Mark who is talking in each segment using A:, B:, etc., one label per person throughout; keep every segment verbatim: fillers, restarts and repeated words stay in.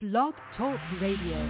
A: Blog Talk Radio.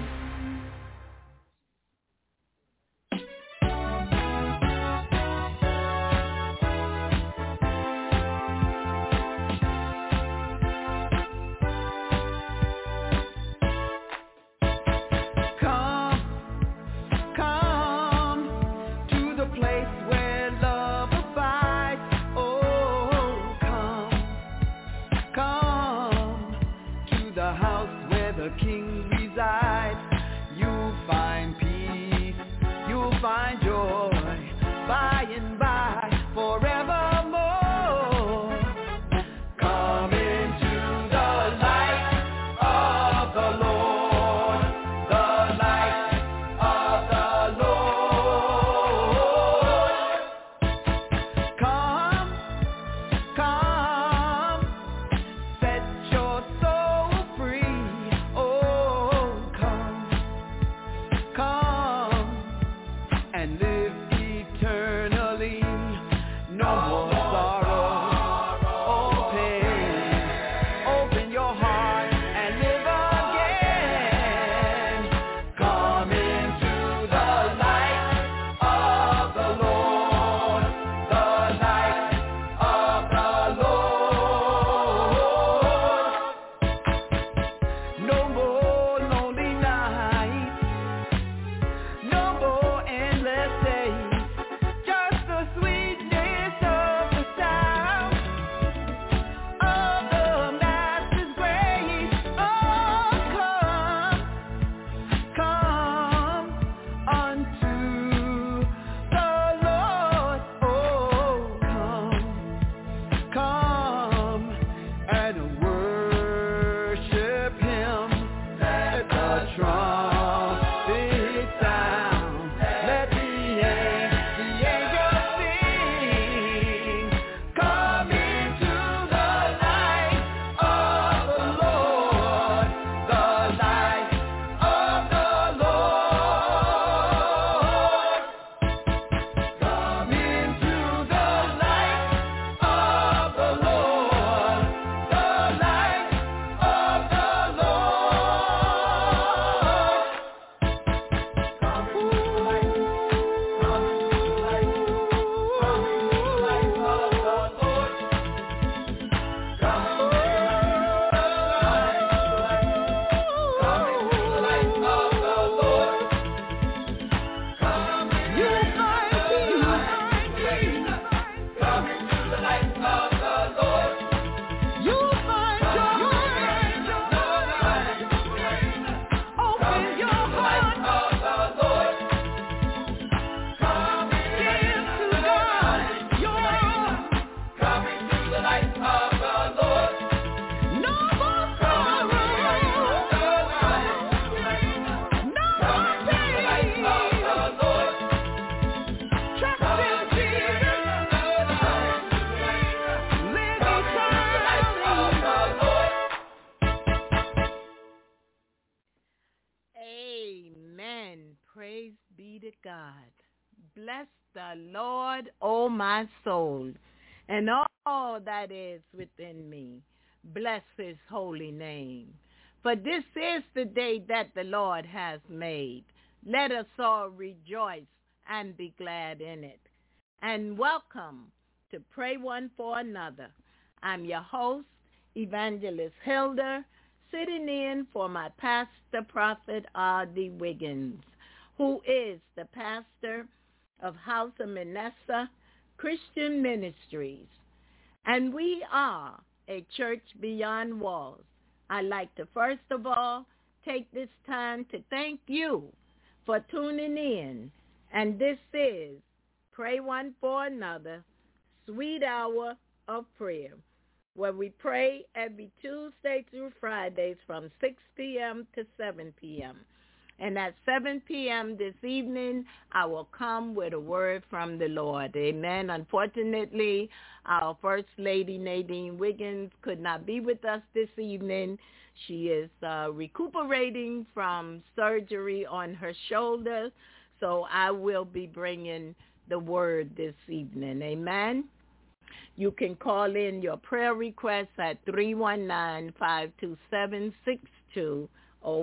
B: Bless the Lord, O my soul, and all that is within me. Bless his holy name. For this is the day that the Lord has made. Let us all rejoice and be glad in it. And welcome to Pray One for Another. I'm your host, Evangelist Hilda, sitting in for my pastor, Prophet R D. Wiggins, who is the pastor of House of Manasseh Christian Ministries. And we are a church beyond walls. I'd like to first of all take this time to thank you for tuning in. And this is Pray One for Another, Sweet Hour of Prayer, where we pray every Tuesday through Fridays from six p.m. to seven p.m. And at seven p.m. this evening, I will come with a word from the Lord. Amen. Unfortunately, our First Lady, Nadine Wiggins, could not be with us this evening. She is uh, recuperating from surgery on her shoulder, so I will be bringing the word this evening. Amen. You can call in your prayer requests at three one nine, five two seven, six two zero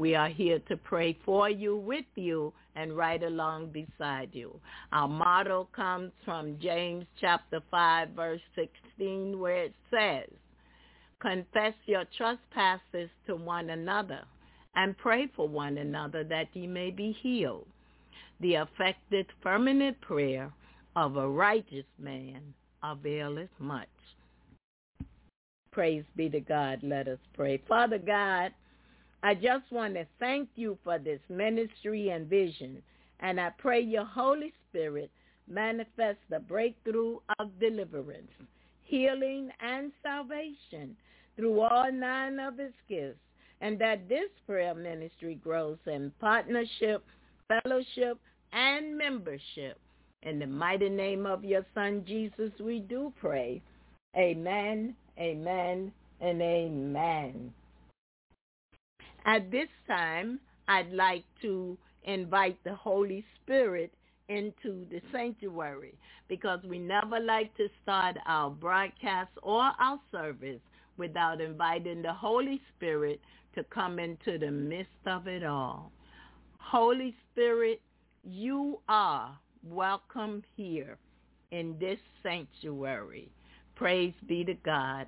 B: We are here to pray for you, with you, and right along beside you. Our motto comes from James chapter five, verse sixteen, where it says, confess your trespasses to one another and pray for one another that ye may be healed. The effective, fervent prayer of a righteous man availeth much. Praise be to God. Let us pray. Father God, I just want to thank you for this ministry and vision, and I pray your Holy Spirit manifest the breakthrough of deliverance, healing, and salvation through all nine of its gifts, and that this prayer ministry grows in partnership, fellowship, and membership. In the mighty name of your Son, Jesus, we do pray. Amen, amen, and amen. At this time, I'd like to invite the Holy Spirit into the sanctuary, because we never like to start our broadcast or our service without inviting the Holy Spirit to come into the midst of it all. Holy Spirit, you are welcome here in this sanctuary. Praise be to God.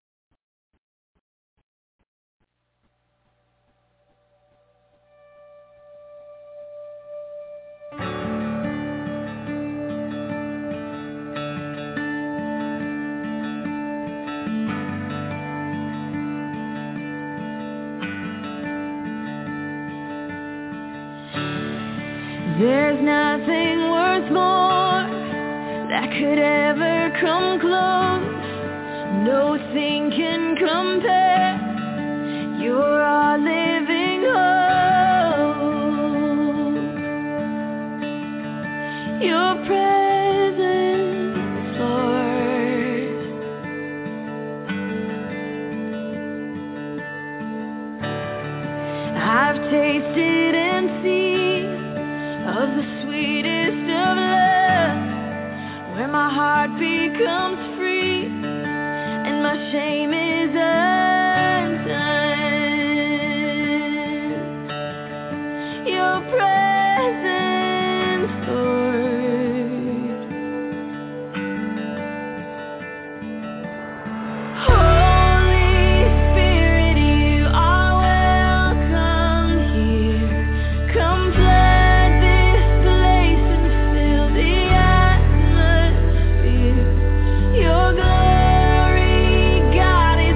C: There's nothing worth more that could ever come close. Nothing can compare. You're our living hope. Your presence, Lord. I've tasted and seen of the sweetest of love, where my heart becomes free and my shame is undone. Your presence, Lord. Holy Spirit, you are welcome here. Come flood this place and fill the atmosphere. Your glory, God,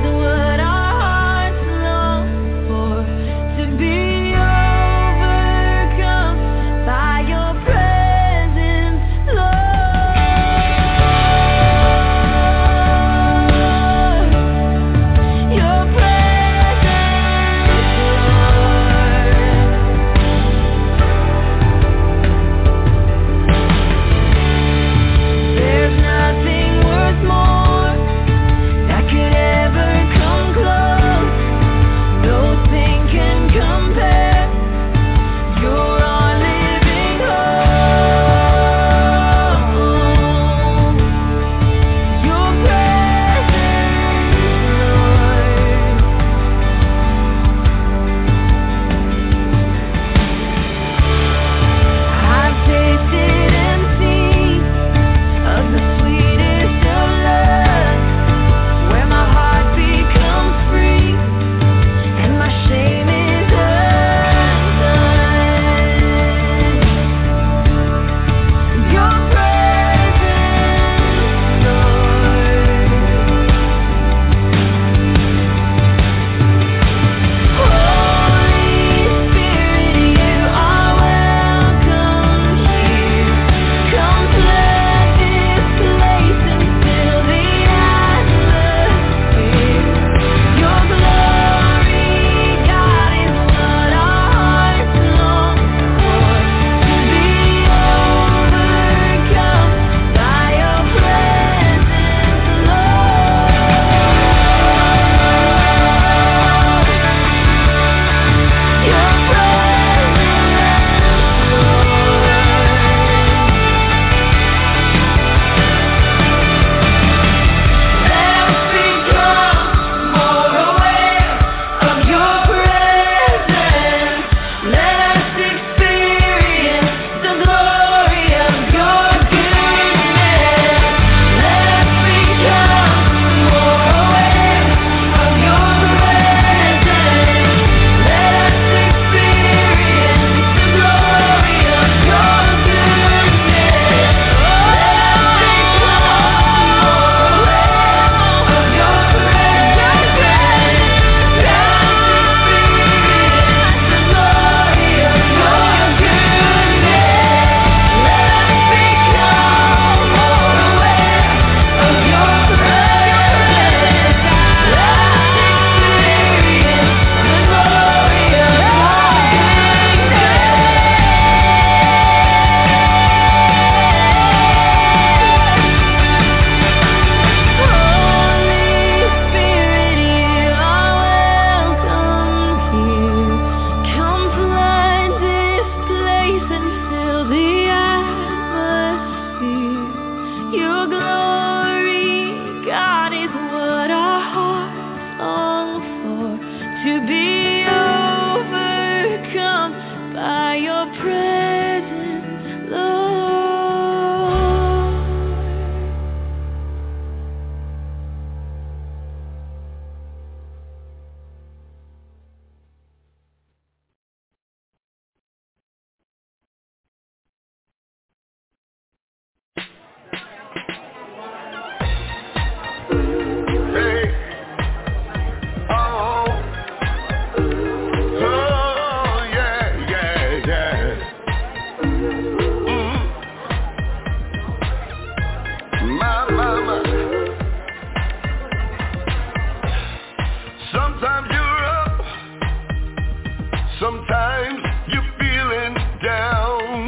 D: Sometimes you're feeling down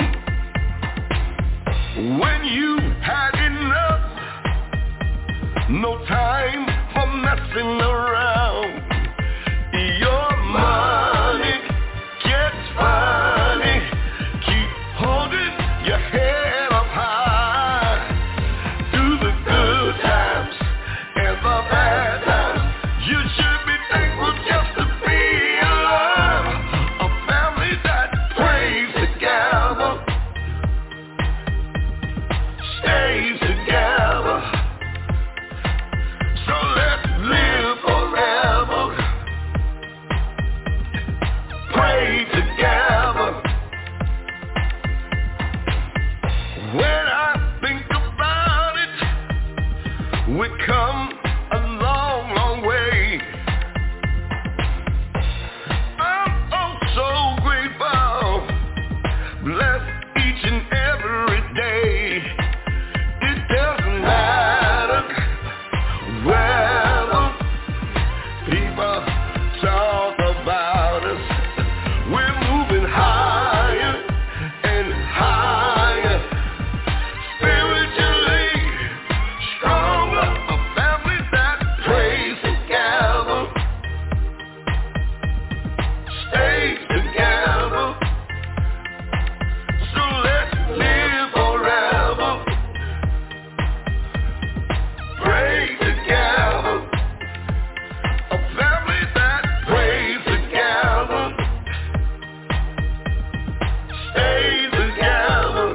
D: when you had enough. No time for messing around. Your money gets funny. Keep holding your head up high. Through the good times and the bad times, you should be thankful just to be alive. A family that prays together, stays together. So let's live forever. Pray together. When I think about it, we come a long, long way. I'm oh so grateful, blessed each and every day. It doesn't matter whether people talk about us. We're moving higher and higher, spiritually stronger. A family that prays together, stays together. So let's live forever. Pray together. A family that prays together, stays together.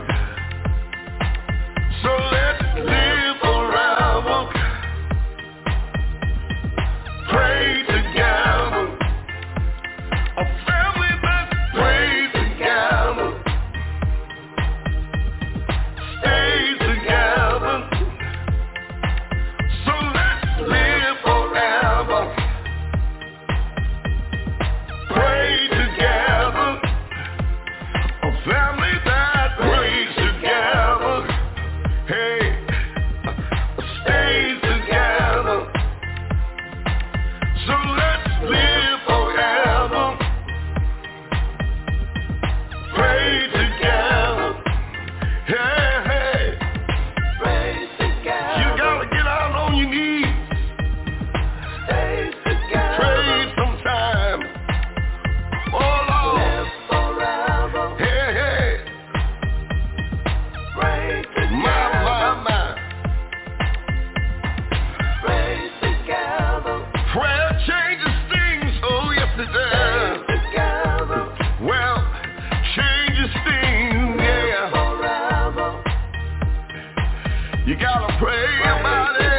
D: So let's live forever. Pray together. A family that prays together, stays together. So let's live forever. Pray together. A family that prays together. Hey, stays together. So let's live forever. Pray together. Hey, hey. Pray together. You gotta get out on your knees. Stay together. Pray sometime. Oh Lord. Live forever. Hey, hey. Pray together. My, my, my. Pray together. Prayer changes things. Oh yes it does. Together. Well, changes things. Yeah. Forever. You gotta pray about it.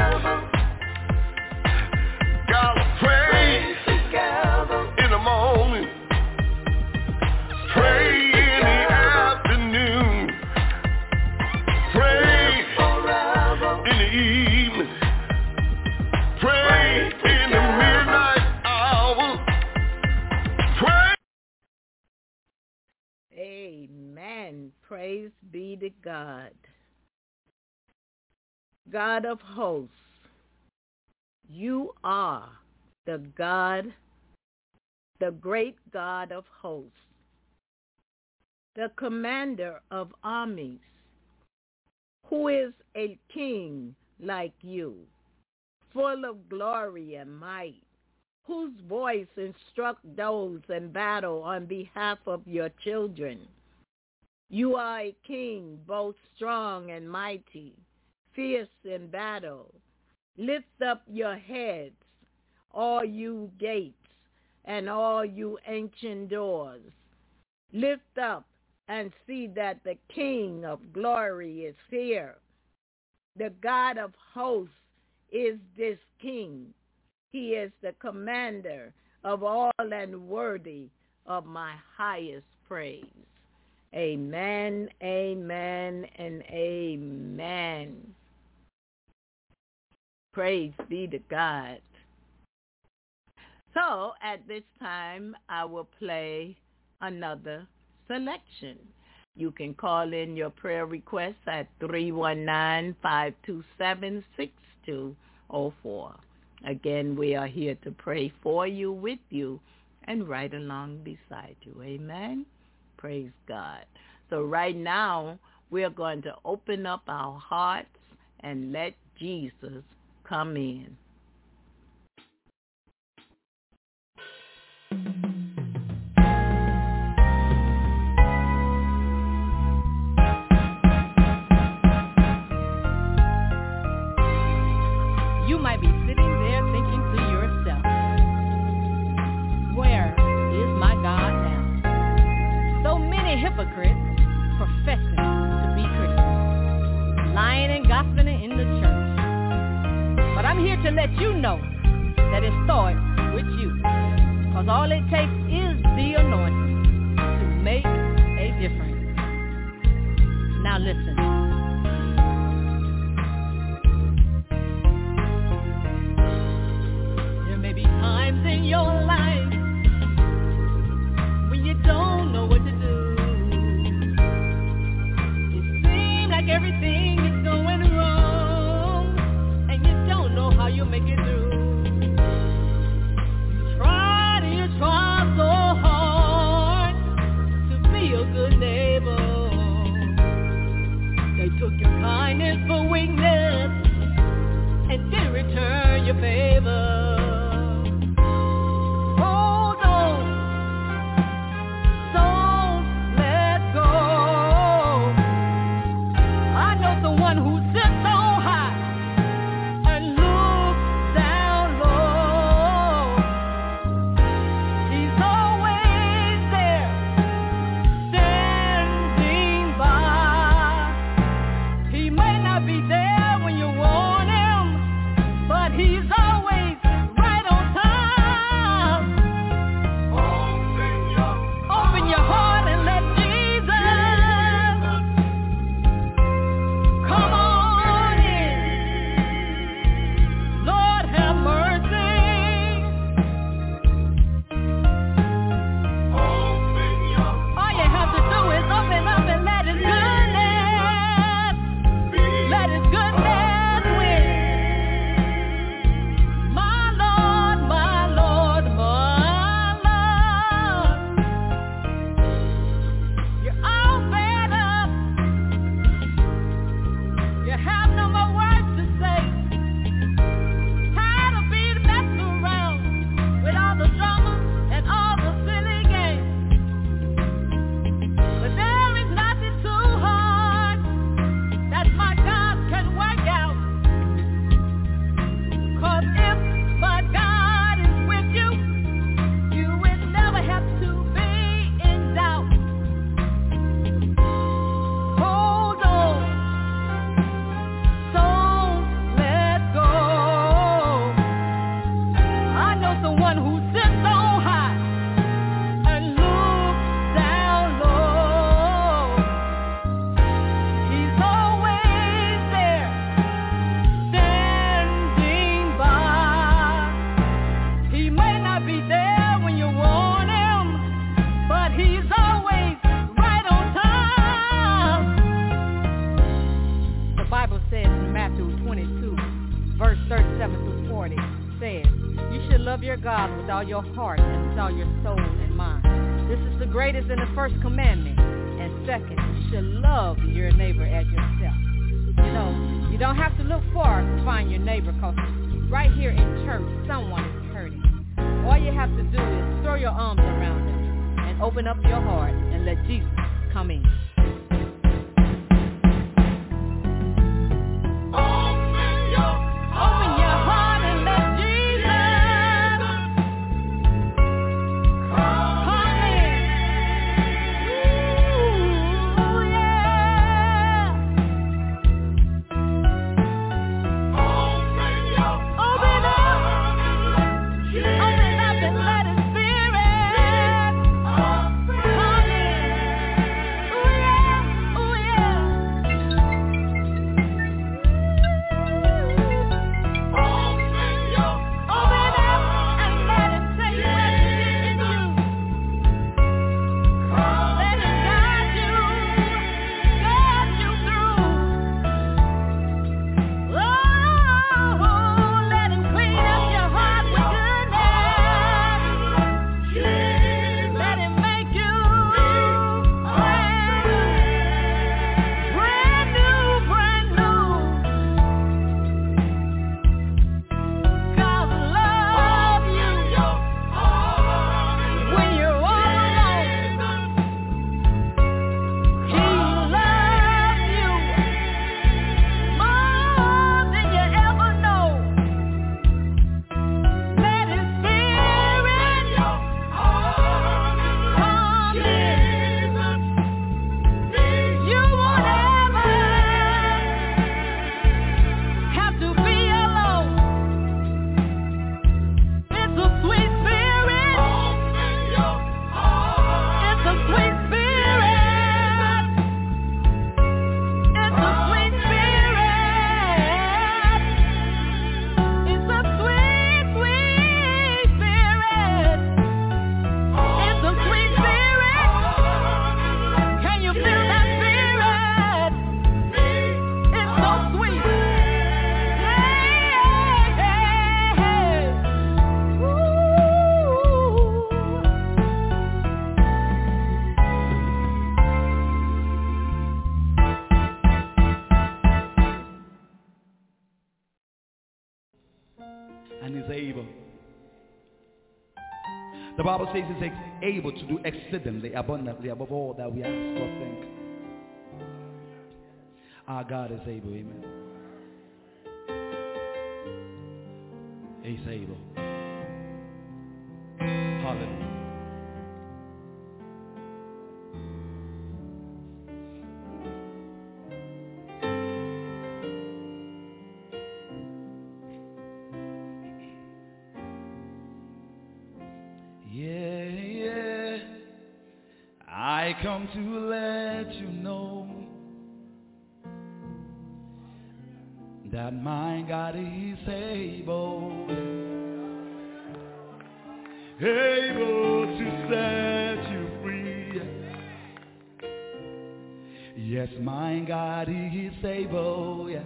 D: Gotta pray in the morning. Pray in the afternoon. Pray in the evening. Pray in the midnight hour. Pray.
B: Amen. Praise be to God. God of hosts, you are the God, the great God of hosts, the commander of armies, who is a king like you, full of glory and might, whose voice instructs those in battle on behalf of your children. You are a king, both strong and mighty, fierce in battle. Lift up your heads, all you gates, and all you ancient doors. Lift up and see that the King of glory is here. The God of hosts is this King. He is the commander of all and worthy of my highest praise. Amen, amen, and amen. Praise be to God. So at this time, I will play another selection. You can call in your prayer requests at three one nine, five two seven, six two zero four. Again, we are here to pray for you, with you, and right along beside you. Amen. Praise God. So right now, we're going to open up our hearts and let Jesus come in.
A: You might be sitting there thinking to yourself, where is my God now? So many hypocrites professing to be Christians, lying and gossiping in the church. But I'm here to let you know that it starts with you, because all it takes is the anointing to make a difference. Now listen. Times in your life when you don't know what to do. It seems like everything is going wrong, and you don't know how you'll make it through. You tried and you tried so hard to be a good neighbor. They took your kindness for weakness and didn't return your favor.
E: Your heart and with all your soul and mind. This is the greatest and the first commandment. And second, you should love your neighbor as yourself. You know, you don't have to look far to find your neighbor, because right here in church, someone is hurting. All you have to do is throw your arms around them and open up your heart and let Jesus come in.
C: Let his spirit come in.
F: Bible says he's able to do exceedingly abundantly above all that we ask or think. Our God is able, amen. He's able. Hallelujah. Yeah, yeah. I come to let you know that my God is able, able to set you free. Yes, my God is able. Yes.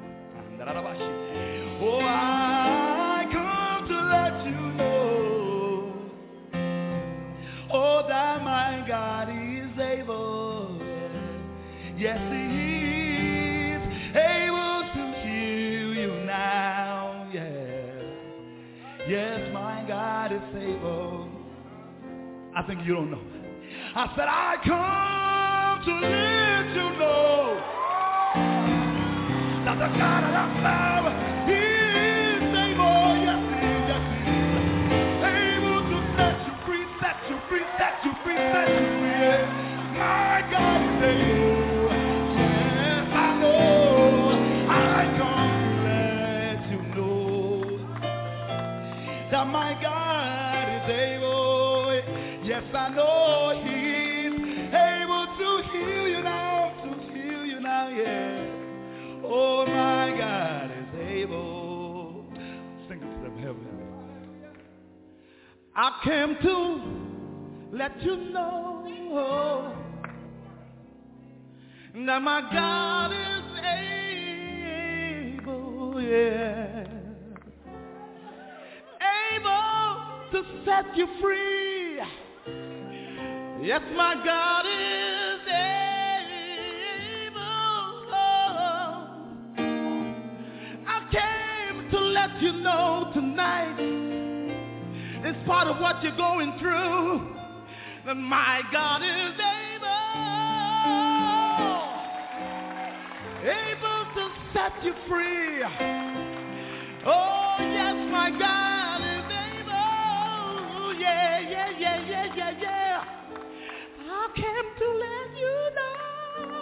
F: Oh, I come to let you know, oh, that my God is able. Yes, He is able to heal you now. Yeah. Yes, my God is able. I think you don't know. I said, I come to let you know that the God that I serve, He is able. Yes, He is. Yes, He is. Able to set you free, set you free, set you free, set you free. Yeah. My God is able. Yes, I know. I come to let you know that my God is able. Yes, I know He's able to heal you now, to heal you now, yeah. Oh, my God is able. Sing it to them, heaven. I came to let you know that my God is able, yeah. Able to set you free. Yes, my God is able. Oh, I came to let you know tonight, in spite of what you're going through, that my God is able, able to set you free. Oh, yes, my God is able. Yeah, yeah, yeah, yeah, yeah, yeah. I came to let you know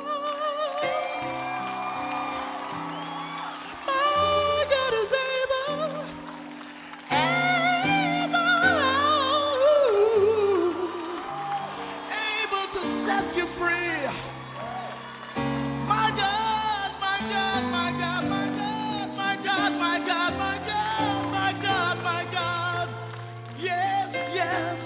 F: my God is able, able, able to set you free. My God, my God, my God, my God, my God, my God, my God, my God, my God. Yes, yes.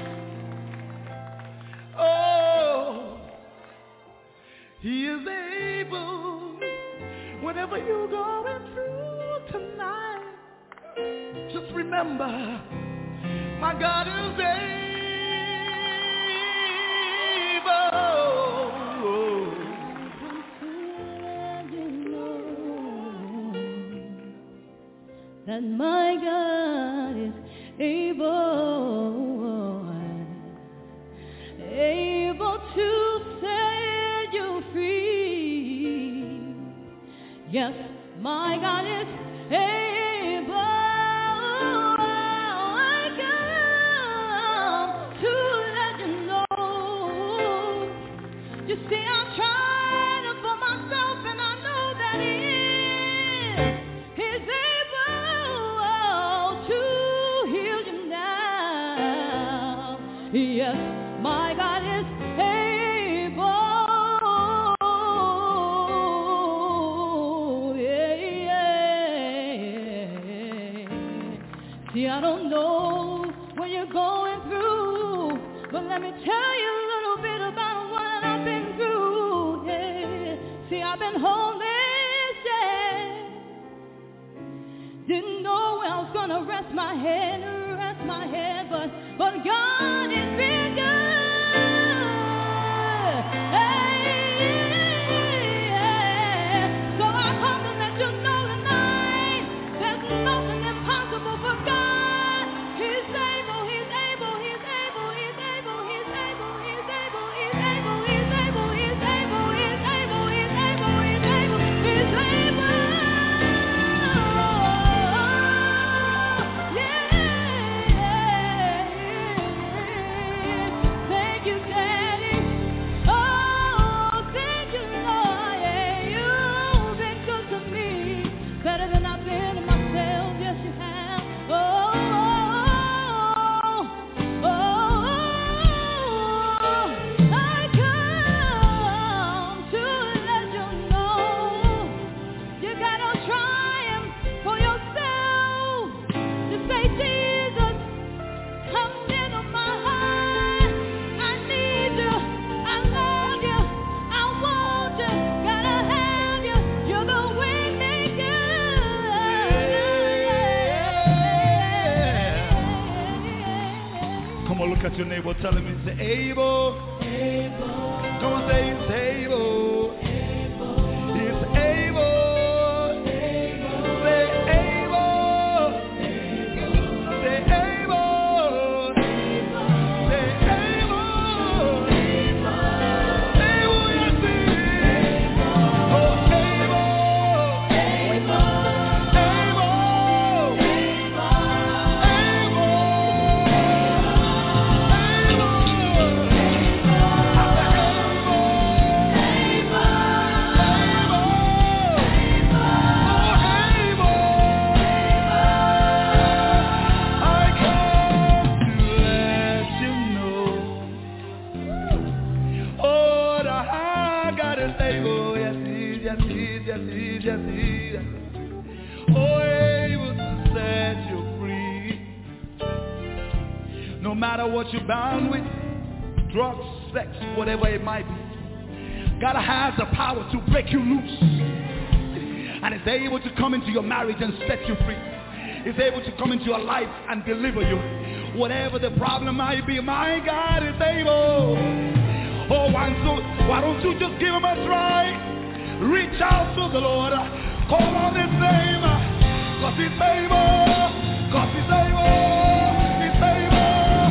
F: Oh, He is able. Whatever you're going through tonight, just remember, my God is able.
C: That my God is able, able to set you free. Yes, my God is able. I come to let you know. You see, I'm trying for myself, and I know that He is. He's able to heal you now. Yes, my God is able. Yeah, yeah. See, I don't know what you're going through, but let me tell you a little bit about what I've been through. Yeah. See, I've been homeless, yeah. Didn't know where I was gonna rest my head, rest my head, but but God has been good. Hey, yeah. So I come to let you know tonight, there's nothing impossible for God. He's able, He's able, He's able,
F: your neighbor, tell him he's able. Able. Come on, say he's able. Able. He's able. Able. Say able. Able. Say able. Able. Say able. Able. Able, yes he is. Oh, able. Able. No matter what you're bound with, drugs, sex, whatever it might be, God has the power to break you loose. And is able to come into your marriage and set you free. Is able to come into your life and deliver you. Whatever the problem might be, my God is able. Oh, and so why don't you just give him a try? Reach out to the Lord. Call on his name. Cause he's able. Cause he's able. He's able.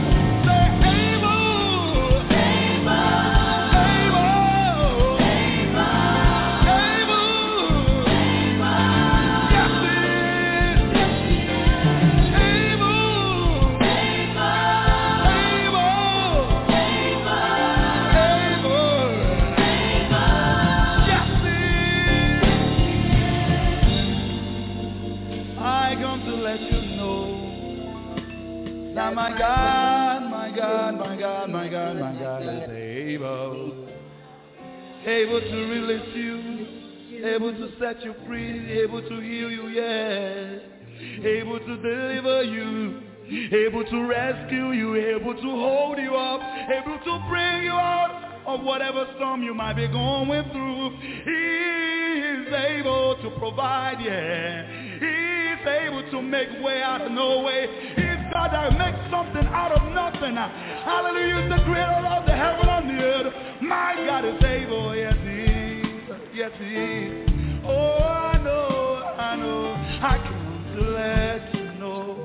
F: My God, my God, my God, my God, my God is able, able to release you, able to set you free, able to heal you, yes, able to deliver you, able to rescue you, able to hold you up, able to bring you out of whatever storm you might be going through. He is able to provide, yeah. He is able to make way out of no way. God that makes something out of nothing. Hallelujah, is the creator of the heaven and the earth. My God is able, yes he is, yes he is. Oh, I know, I know, I come to let you know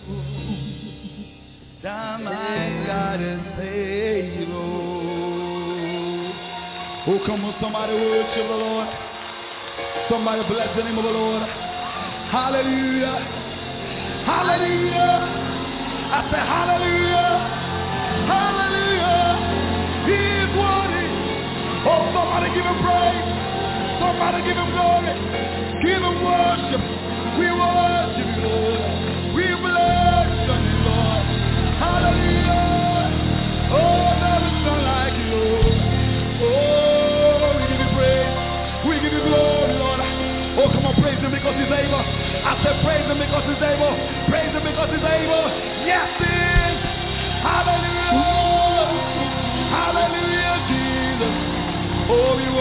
F: that my God is able. Oh, come on, somebody worship the Lord. Somebody bless the name of the Lord. Hallelujah, hallelujah. I say hallelujah, hallelujah, he is worthy. Oh, somebody give him praise, somebody give him glory, give him worship. We worship you, Lord, we bless you, Lord. Hallelujah, oh, there is none like you, Lord. Oh, we give you praise, we give you glory, Lord. Oh, come on, praise him because he's able. I said praise him because he's able. Praise him because he's able. Yes, he is. Hallelujah. Hallelujah, Jesus. Oh, we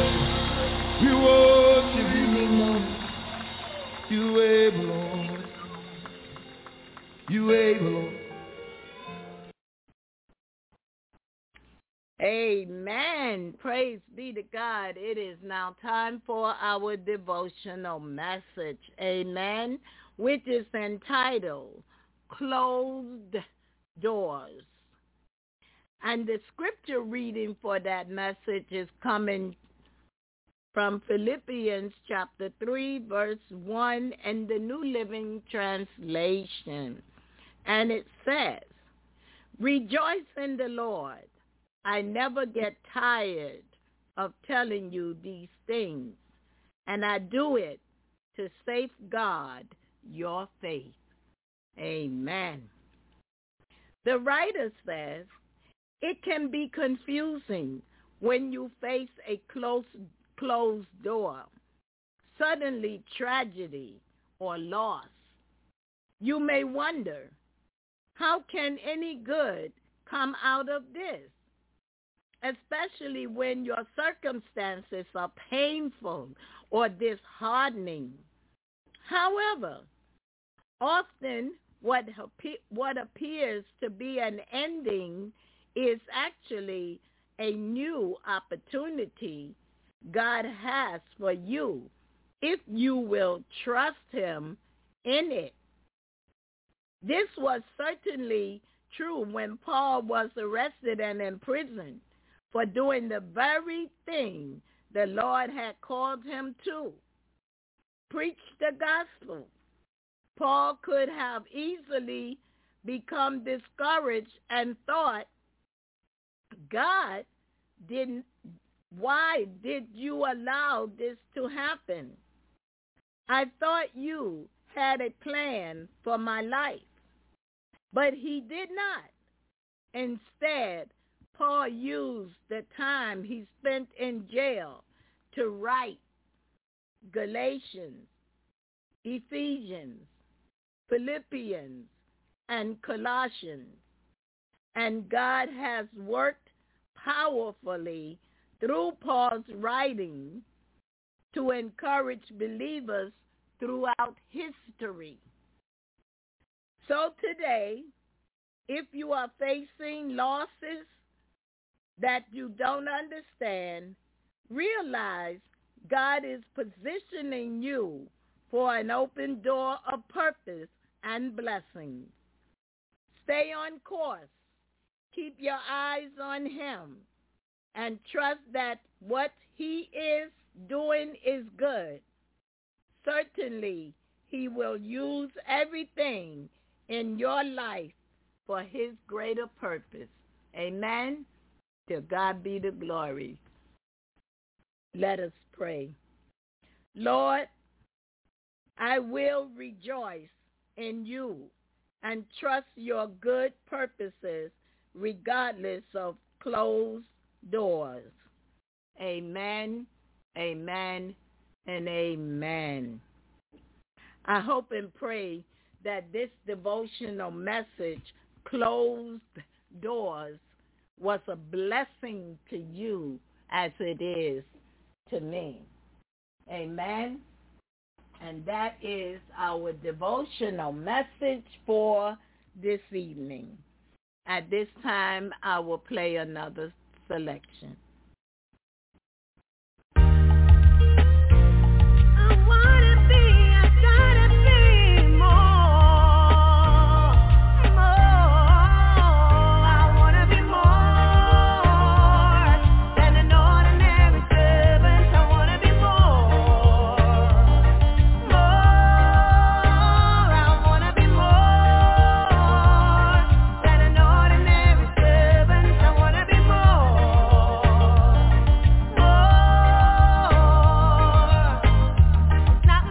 F: worship. We worship you, Lord. You able, Lord. You able, Lord.
B: Amen. Praise be to God. It is now time for our devotional message. Amen. Which is entitled Closed Doors. And the scripture reading for that message is coming from Philippians chapter three, verse one in the New Living Translation. And it says, rejoice in the Lord. I never get tired of telling you these things, and I do it to safeguard your faith. Amen. The writer says, it can be confusing when you face a close, closed door, suddenly tragedy or loss. You may wonder, how can any good come out of this? Especially when your circumstances are painful or disheartening. However, often what, what appears to be an ending is actually a new opportunity God has for you if you will trust him in it. This was certainly true when Paul was arrested and imprisoned for doing the very thing the Lord had called him to, preach the gospel. Paul could have easily become discouraged and thought, God didn't, why did you allow this to happen? I thought you had a plan for my life. But he did not. Instead, Paul used the time he spent in jail to write Galatians, Ephesians, Philippians, and Colossians. And God has worked powerfully through Paul's writing to encourage believers throughout history. So today, if you are facing losses that you don't understand, realize God is positioning you for an open door of purpose and blessings. Stay on course. Keep your eyes on him and trust that what he is doing is good. Certainly, he will use everything in your life for his greater purpose. Amen. To God be the glory. Let us pray. Lord, I will rejoice in you and trust your good purposes regardless of closed doors. Amen, amen, and amen. I hope and pray that this devotional message, Closed Doors, was a blessing to you as it is to me. Amen. And that is our devotional message for this evening. At this time, I will play another selection.
C: Not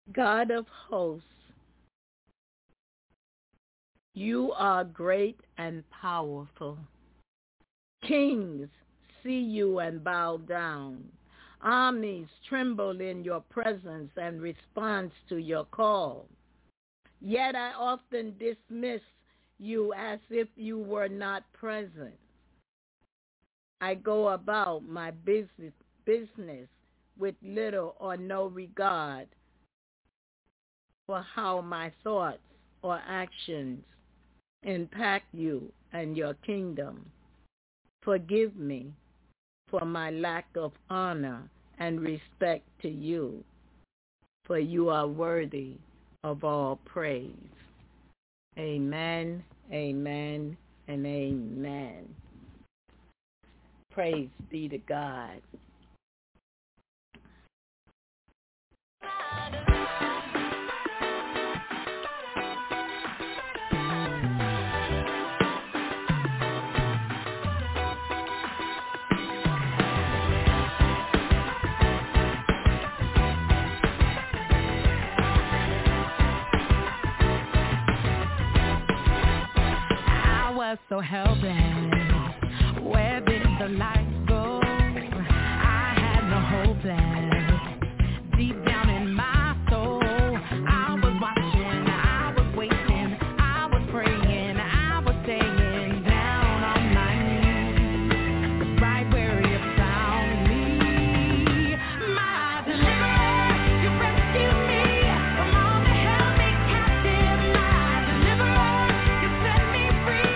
B: God of hosts, you are great and powerful. Kings see you and bow down. Armies tremble in your presence and response to your call. Yet I often dismiss you as if you were not present. I go about my business, business with little or no regard for how my thoughts or actions impact you and your kingdom. Forgive me for my lack of honor and respect to you, for you are worthy of all praise. Amen, amen, and amen. Praise be to God.
G: So helpless, where did the light go? I had no hope left. Deep down in my soul, I was watching, I was waiting, I was praying, I was staying down on my knees, right where you found me. My deliverer, you rescued me from all that held me captive. My deliverer, you set me free.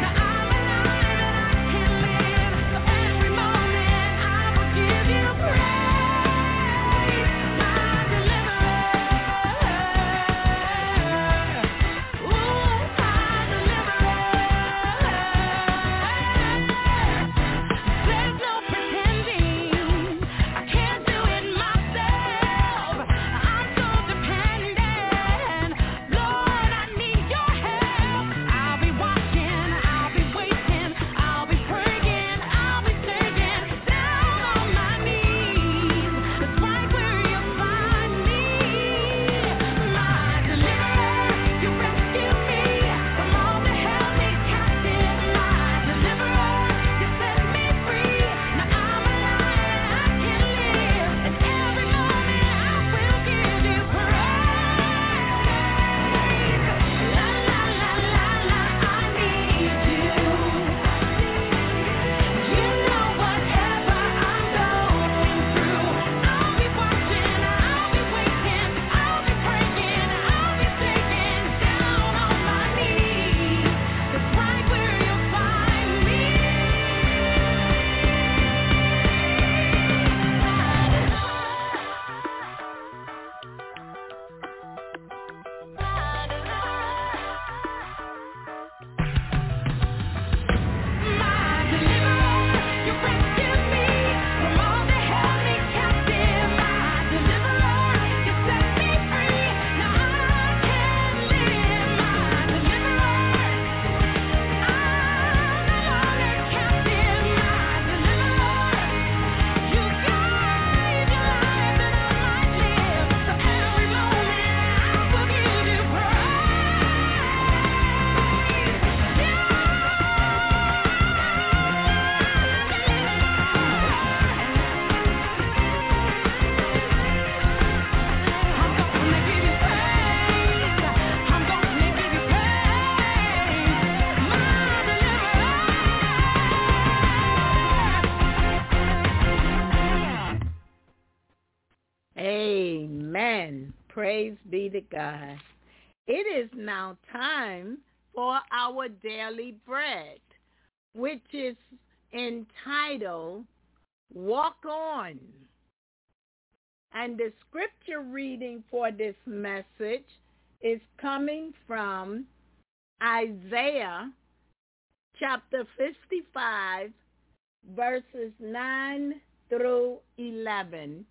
B: Amen. Praise be to God. It is now time for our daily bread, which is entitled Walk On. And the scripture reading for this message is coming from Isaiah chapter fifty-five, verses nine through eleven.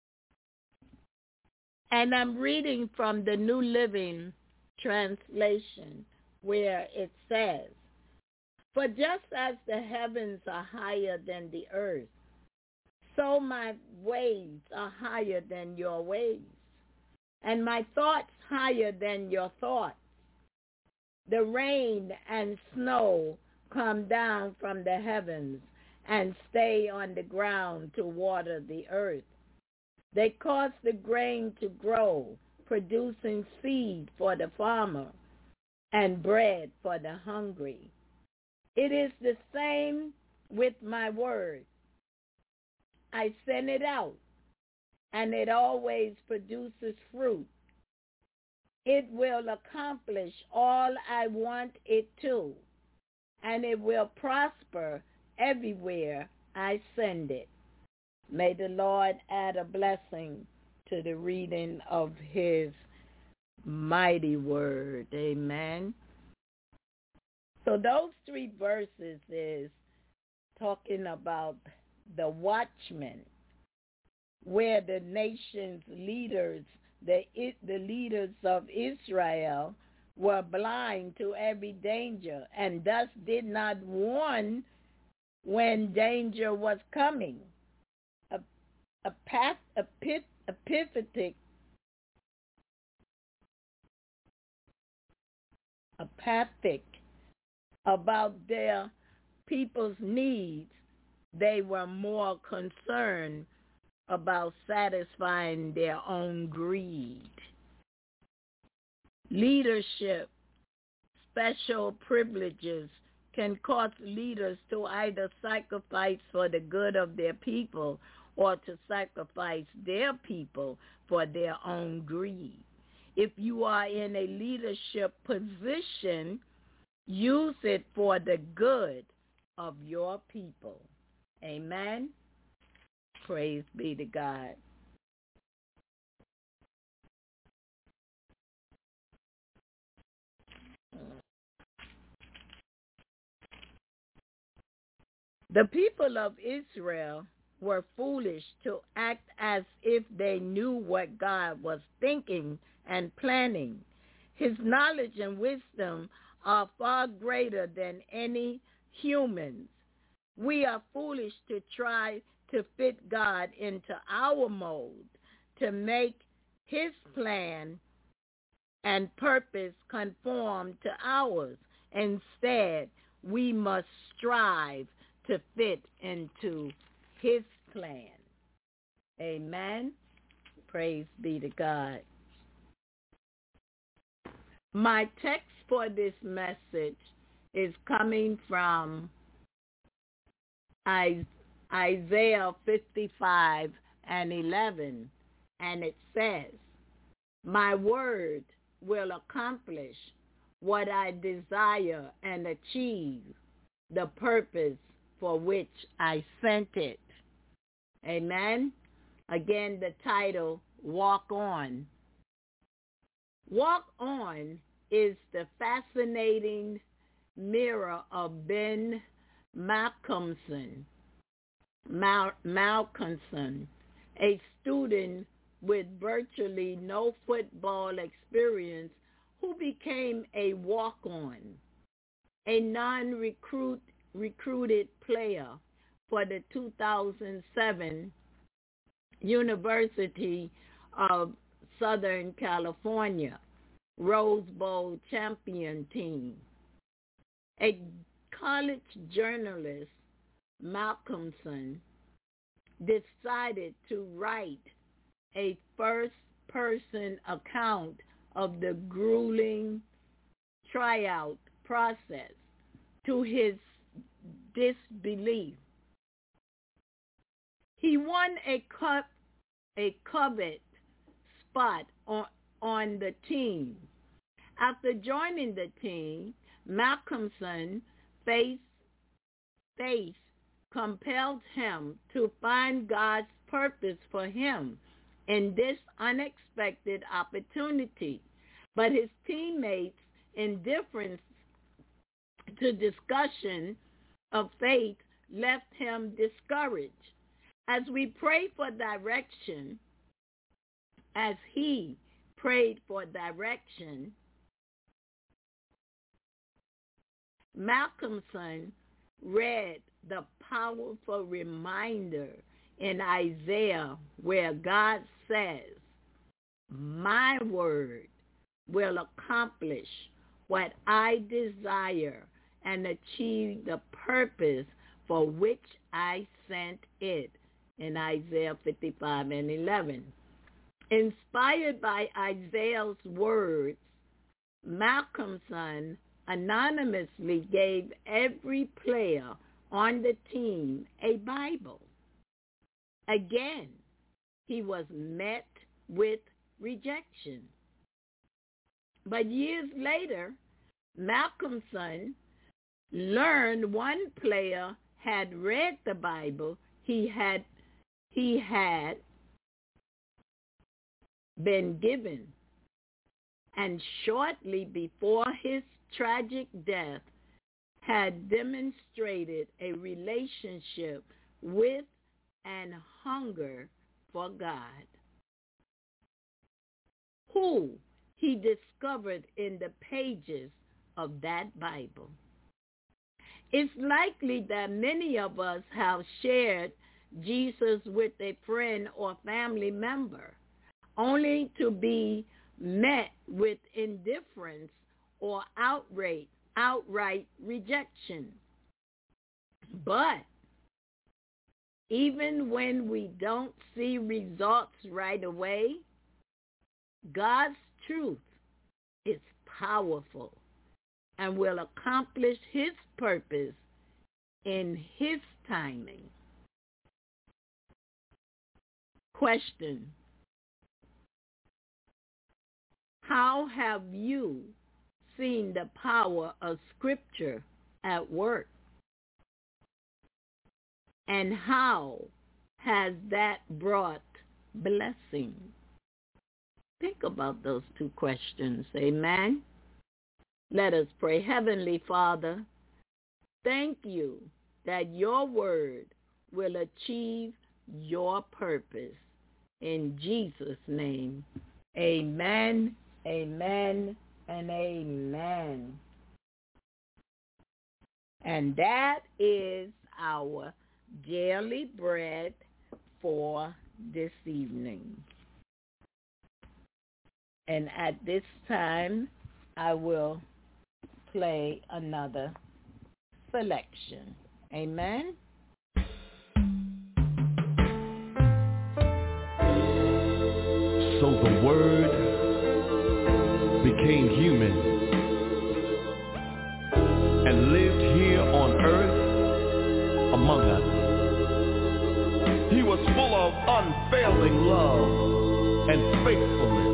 B: And I'm reading from the New Living Translation, where it says, "For just as the heavens are higher than the earth, so my ways are higher than your ways, and my thoughts higher than your thoughts. The rain and snow come down from the heavens and stay on the ground to water the earth. They cause the grain to grow, producing seed for the farmer and bread for the hungry. It is the same with my word. I send it out, and it always produces fruit. It will accomplish all I want it to, and it will prosper everywhere I send it. May the Lord add a blessing to the reading of his mighty word. Amen. So those three verses is talking about the watchmen, where the nation's leaders, the, the leaders of Israel, were blind to every danger and thus did not warn when danger was coming. A, a, path, a, pit, a epithetic, apathic about their people's needs. They were more concerned about satisfying their own greed. Leadership, special privileges can cause leaders to either sacrifice for the good of their people or to sacrifice their people for their own greed. If you are in a leadership position, use it for the good of your people. Amen. Praise be to God. The people of Israel were foolish to act as if they knew what God was thinking and planning. His knowledge and wisdom are far greater than any human's. We are foolish to try to fit God into our mold, to make his plan and purpose conform to ours. Instead, we must strive to fit into his plan. Amen. Praise be to God. My text for this message is coming from Isaiah fifty-five and eleven, and it says, my word will accomplish what I desire and achieve the purpose for which I sent it. Amen. Again, the title, Walk On. Walk On is the fascinating mirror of Ben Malcolmson, Mal- Malcolmson, a student with virtually no football experience who became a walk-on, a non-recruit recruited player for the two thousand seven University of Southern California Rose Bowl champion team. A college journalist, Malcolmson, decided to write a first-person account of the grueling tryout process. To his disbelief, he won a cup, a coveted spot on, on the team. After joining the team, Malcolmson faced faith compelled him to find God's purpose for him in this unexpected opportunity. But his teammates' indifference to discussion of faith left him discouraged. As we pray for direction, as he prayed for direction, Malcolmson read the powerful reminder in Isaiah where God says, my word will accomplish what I desire and achieve the purpose for which I sent it, in Isaiah fifty-five and eleven. Inspired by Isaiah's words, Malcolmson anonymously gave every player on the team a Bible. Again, he was met with rejection. But years later, Malcolmson learned one player had read the Bible he had he had been given, and shortly before his tragic death had demonstrated a relationship with and hunger for God, who he discovered in the pages of that Bible. It's likely that many of us have shared Jesus with a friend or family member, only to be met with indifference or outright, outright rejection. But even when we don't see results right away, God's truth is powerful and will accomplish his purpose in his timing. Question: how have you seen the power of Scripture at work? And how has that brought blessing? Think about those two questions. Amen. Let us pray. Heavenly Father, thank you that your word will achieve your purpose. In Jesus' name, amen, amen, and amen. And that is our daily bread for this evening. And at this time, I will play another selection. Amen.
F: So the Word became human and lived here on earth among us. He was full of unfailing love and faithfulness,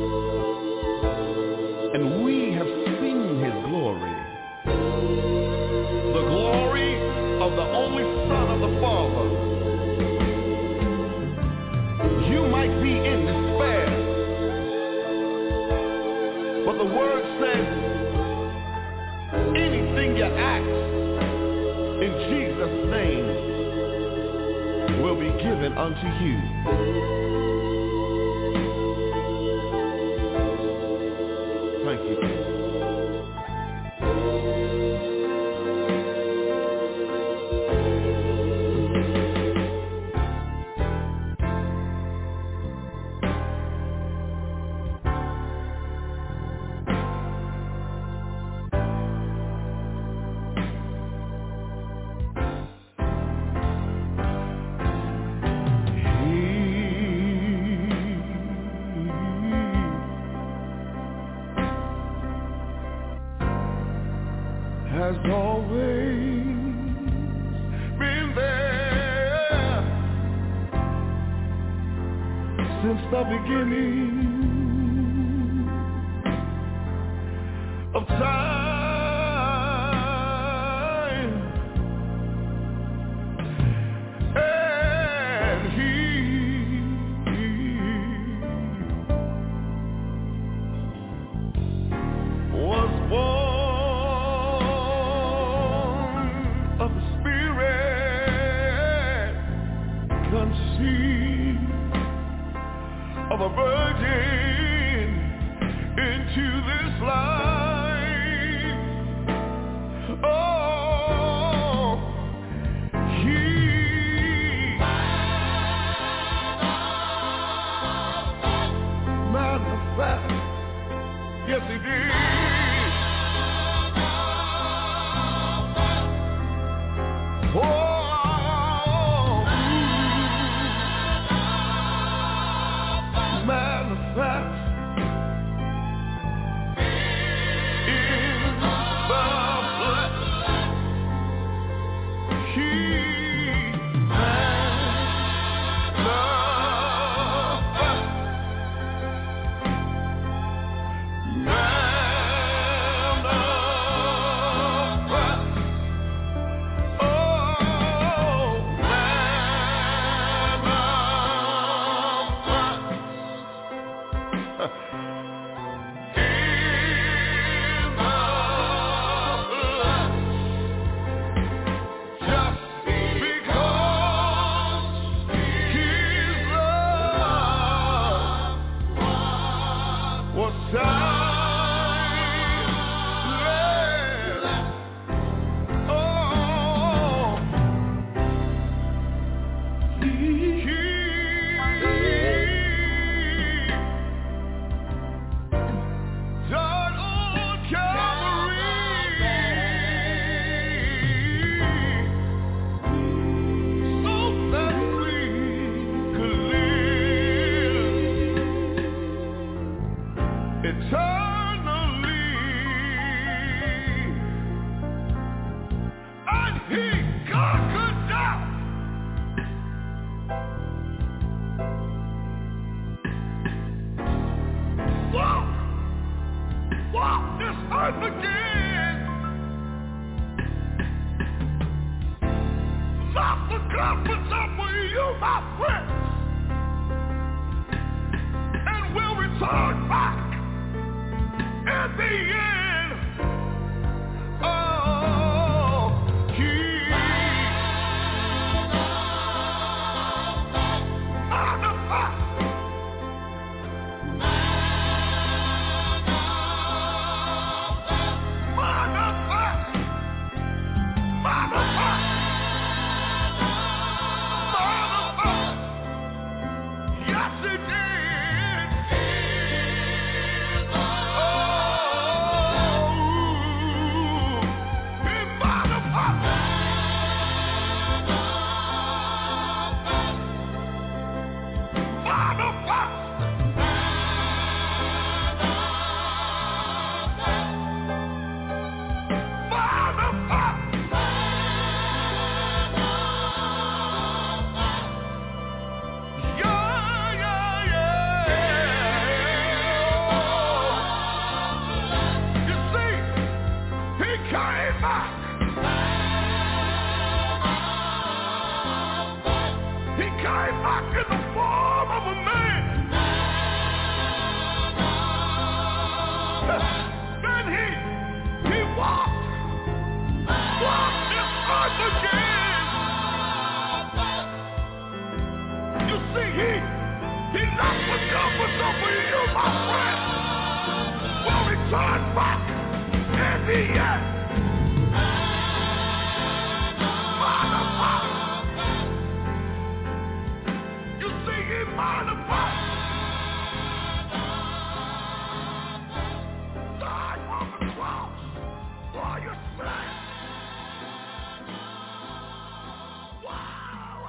F: and we have seen his glory, the glory of the only Son of the Father. You might be in despair, but the word says, anything you ask in Jesus' name will be given unto you. Thank you. Has always been there since the beginning of time, and he was born of a virgin into this life. Oh, he manifested
D: eternally, and he conquered death. Walk, walk this earth again. Not for comfort with you, my friends, and will return back in the end. Oh, he manifest, manifest, manifest. Yes, it did. Oh, he manifested. Manifest. Turn back in the end. Manifest. You see, he manifest. Died on the cross for your sin. Wow.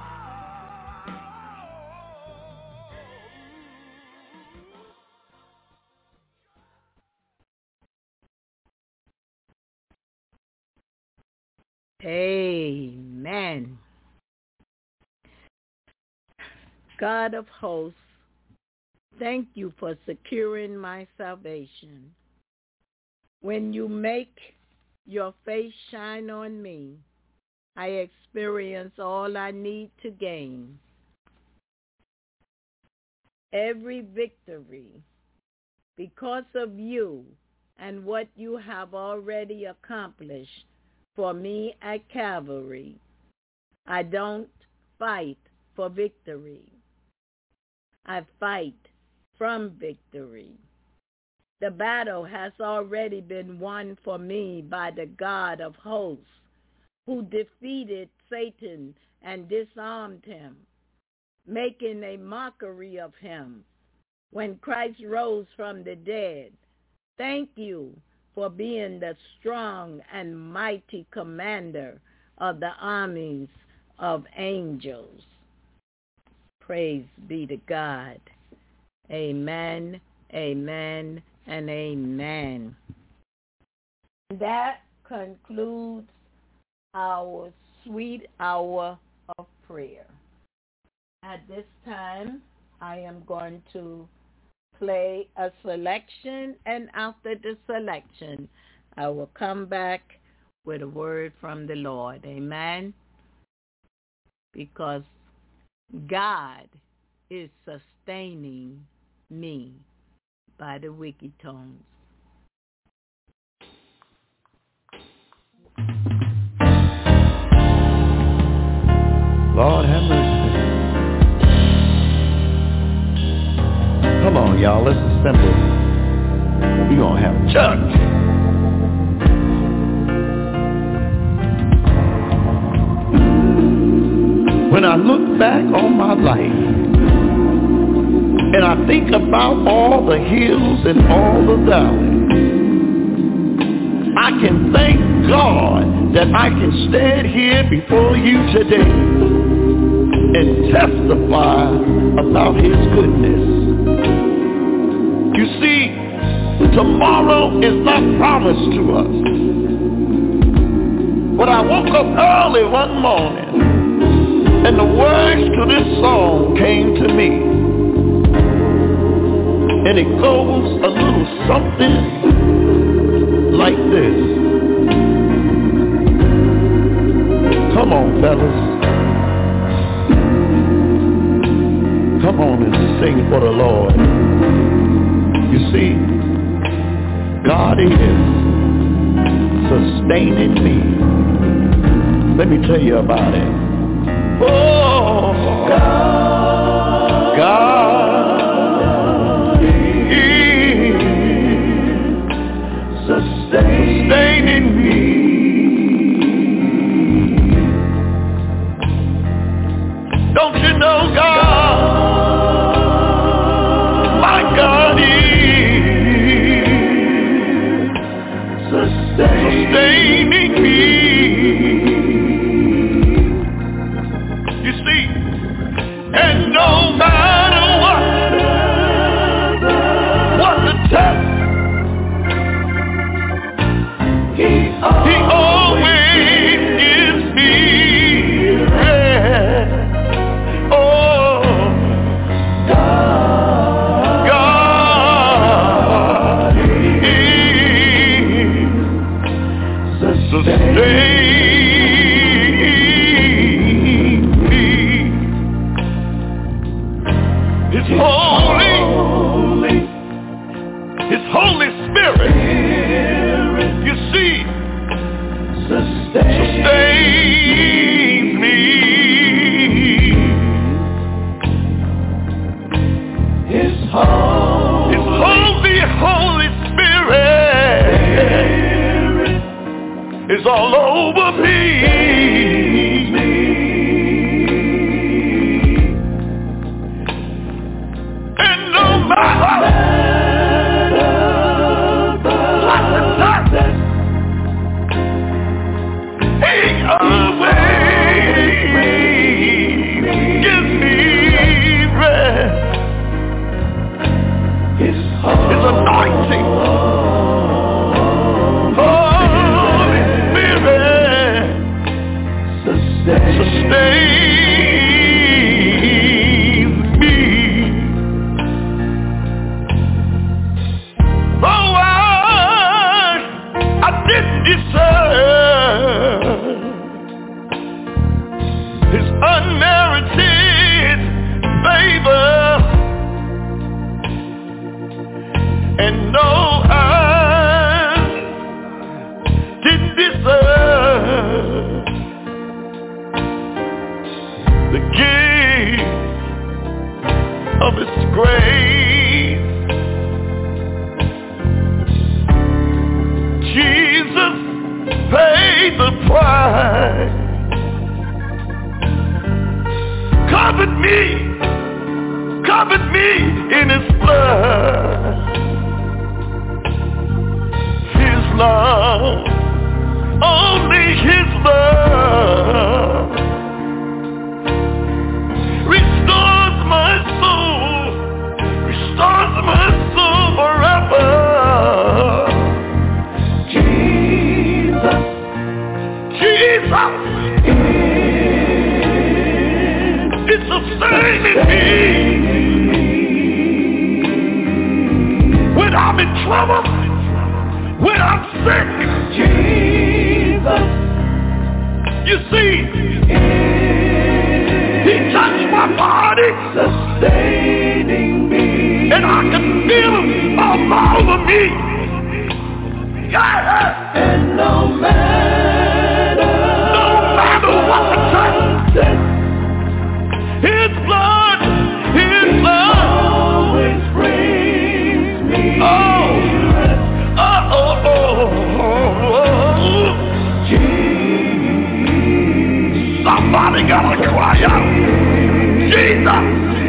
B: Amen. God of hosts, thank you for securing my salvation. When you make your face shine on me, I experience all I need to gain. Every victory, because of you and what you have already accomplished for me at Calvary. I don't fight for victory. I fight from victory. The battle has already been won for me by the God of hosts, who defeated Satan and disarmed him, making a mockery of him when Christ rose from the dead. Thank you for being the strong and mighty commander of the armies of angels. Praise be to God. Amen, amen, and amen. That concludes our sweet hour of prayer. At this time, I am going to play a selection, and after the selection, I will come back with a word from the Lord. Amen? Because God is sustaining me by the wicked tones.
H: Lord have mercy. Come on, y'all, let's assemble. We're going to have church. When I look back on my life, and I think about all the hills and all the valleys, I can thank God that I can stand here before you today and testify about his goodness. You see, tomorrow is not promised to us. But I woke up early one morning and the words to this song came to me. And it goes a little something like this. Come on, fellas. Come on and sing for the Lord. You see, God is sustaining me. Let me tell you about it. Oh, God, God is sustaining me. Don't you know God? My God is sustaining me. You see, and no matter what, what the test, He always gives me rest. Oh, God, God is sustaining me. His holy, His Holy Spirit, you see, sustains me. His holy, His holy, Holy Spirit is all over me. And no matter what the darkness, He always gives me rest. His, His anointing, Holy Spirit, sustains me. Though I, I didn't deserve His unmerited favor, and no, I didn't deserve the gift of His grace. Jesus paid the price, covered me, covered me in His blood. His love, only His love, restores my soul, restores my soul forever. Jesus, Jesus is sustaining me. When I'm in trouble, when I'm sick, Jesus, you see, He touched my body, sustaining me, and I can feel Him all over me. Yeah. And no matter, no matter what the time, His blood, His blood always brings me. Oh. Oh, oh, oh, oh. Somebody gotta cry out. Jesus,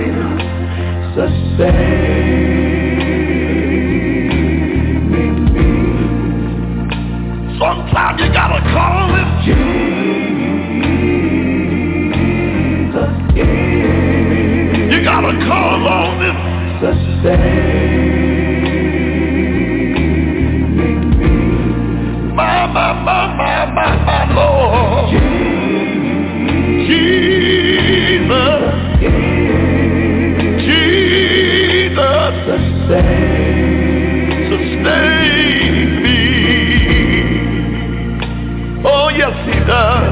H: sustaining me. Sometimes you gotta call Him. Jesus, you gotta call on Him. Sustain. sustain me. Oh, yes, he does.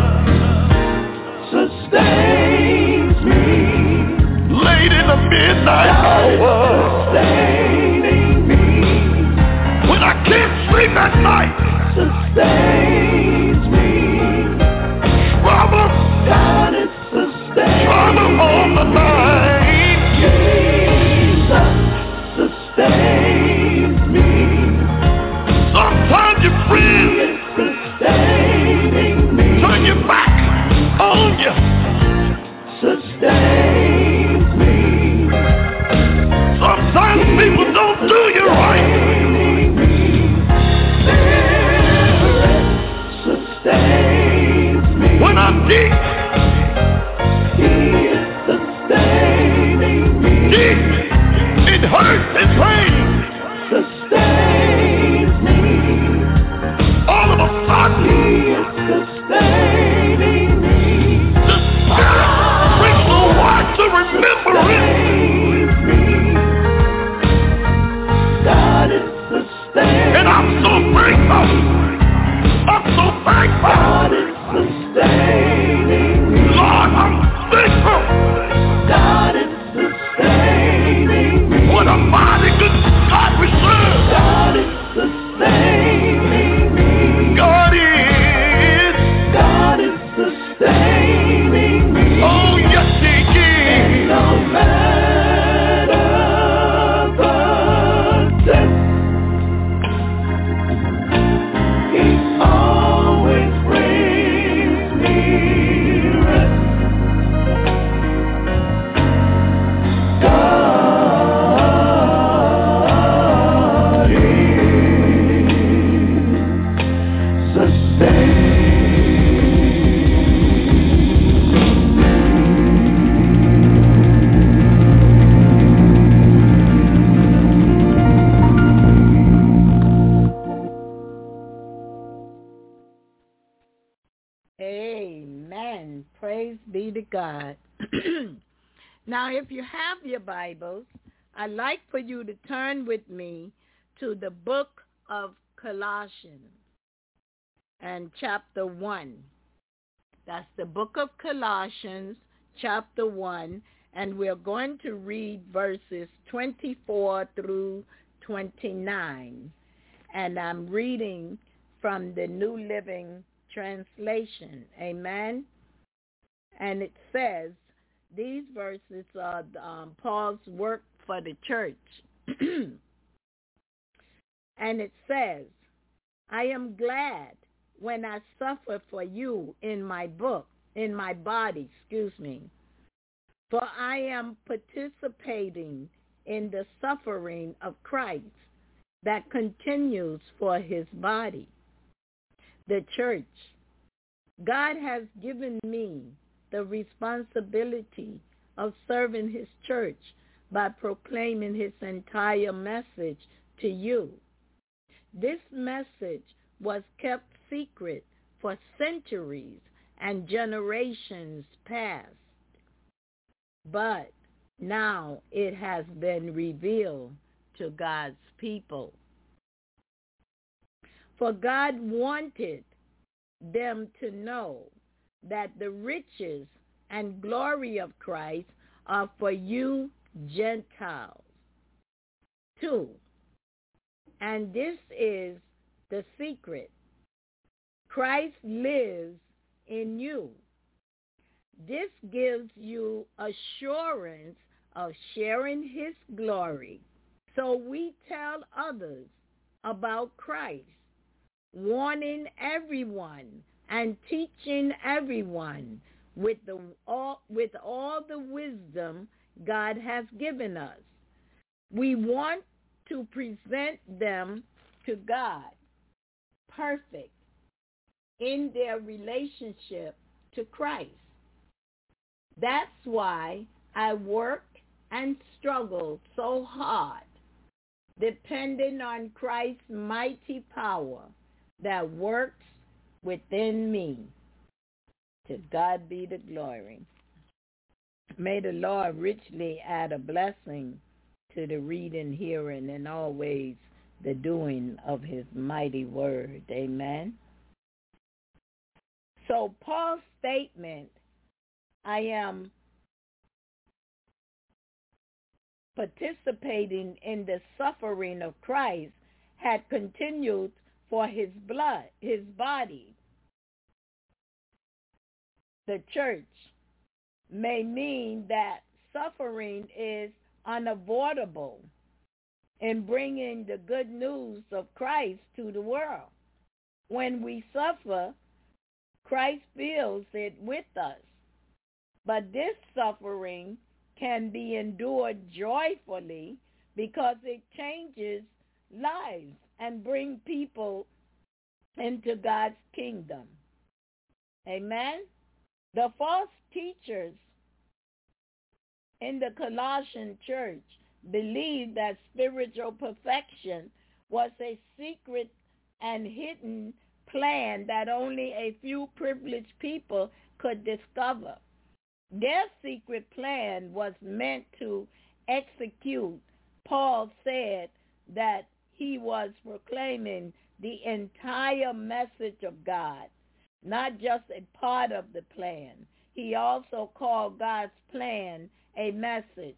H: Sustains me. Late in the midnight hour. Sustaining me. When I can't sleep at night. Sustains me. Trouble. God is sustaining. Trouble on the mind. Jesus sustains me. Sometimes your friend is sustaining me. Turn your back on you. Sustains me. Sometimes people don't do you right. Sustains me. When I'm deep, he is sustaining me. Deep, it hurts, it pains. Sustains me. All of a sudden, he is sustaining me. The Spirit brings the word to remembrance. God is sustaining. And I'm so grateful. I'm so thankful. God is sustaining me. Lord, I'm thankful. God is sustaining me. What a mighty good God we serve. God is sustaining me. God is. God is sustaining me. Oh, yes, he is. And no matter the depth, he always brings me rest. God is sustaining.
B: Amen. Praise be to God. Now, if you have your Bibles, I'd like for you to turn with me to the book of Colossians and chapter one. That's the book of Colossians, chapter one, and we're going to read verses twenty-four through twenty-nine. And I'm reading from the New Living Translation. Amen. And it says, these verses are um, Paul's work for the church. And it says, I am glad when I suffer for you in my book, in my body, excuse me, for I am participating in the suffering of Christ that continues for his body, the church. God has given me the responsibility of serving his church by proclaiming his entire message to you. This message was kept secret for centuries and generations past, but now it has been revealed to God's people. For God wanted them to know that the riches and glory of Christ are for you Gentiles too. And this is the secret. Christ lives in you. This gives you assurance of sharing his glory. So we tell others about Christ, warning everyone and teaching everyone with the all, with all the wisdom God has given us. We want to present them to God perfect in their relationship to Christ. That's why I work and struggle so hard, depending on Christ's mighty power that works within me. To God be the glory. May the Lord richly add a blessing to the reading, hearing, and always the doing of his mighty word. Amen. So Paul's statement, I am participating in the suffering of Christ, had continued for his blood, his body. The church may mean that suffering is unavoidable in bringing the good news of Christ to the world. When we suffer, Christ feels it with us. But this suffering can be endured joyfully because it changes lives and brings people into God's kingdom. Amen? The false teachers in the Colossian church believed that spiritual perfection was a secret and hidden plan that only a few privileged people could discover. Their secret plan was meant to execute. Paul said that he was proclaiming the entire message of God, not just a part of the plan. He also called God's plan a message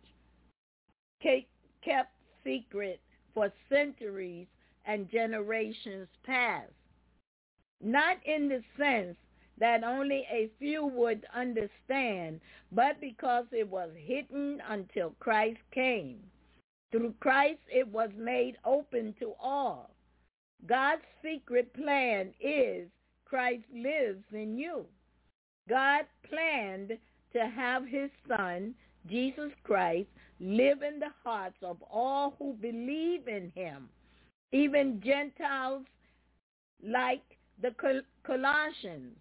B: kept secret for centuries and generations past, not in the sense that only a few would understand, but because it was hidden until Christ came. Through Christ, it was made open to all. God's secret plan is Christ lives in you. God planned to have his Son, Jesus Christ, live in the hearts of all who believe in him, even Gentiles like the Col- Colossians.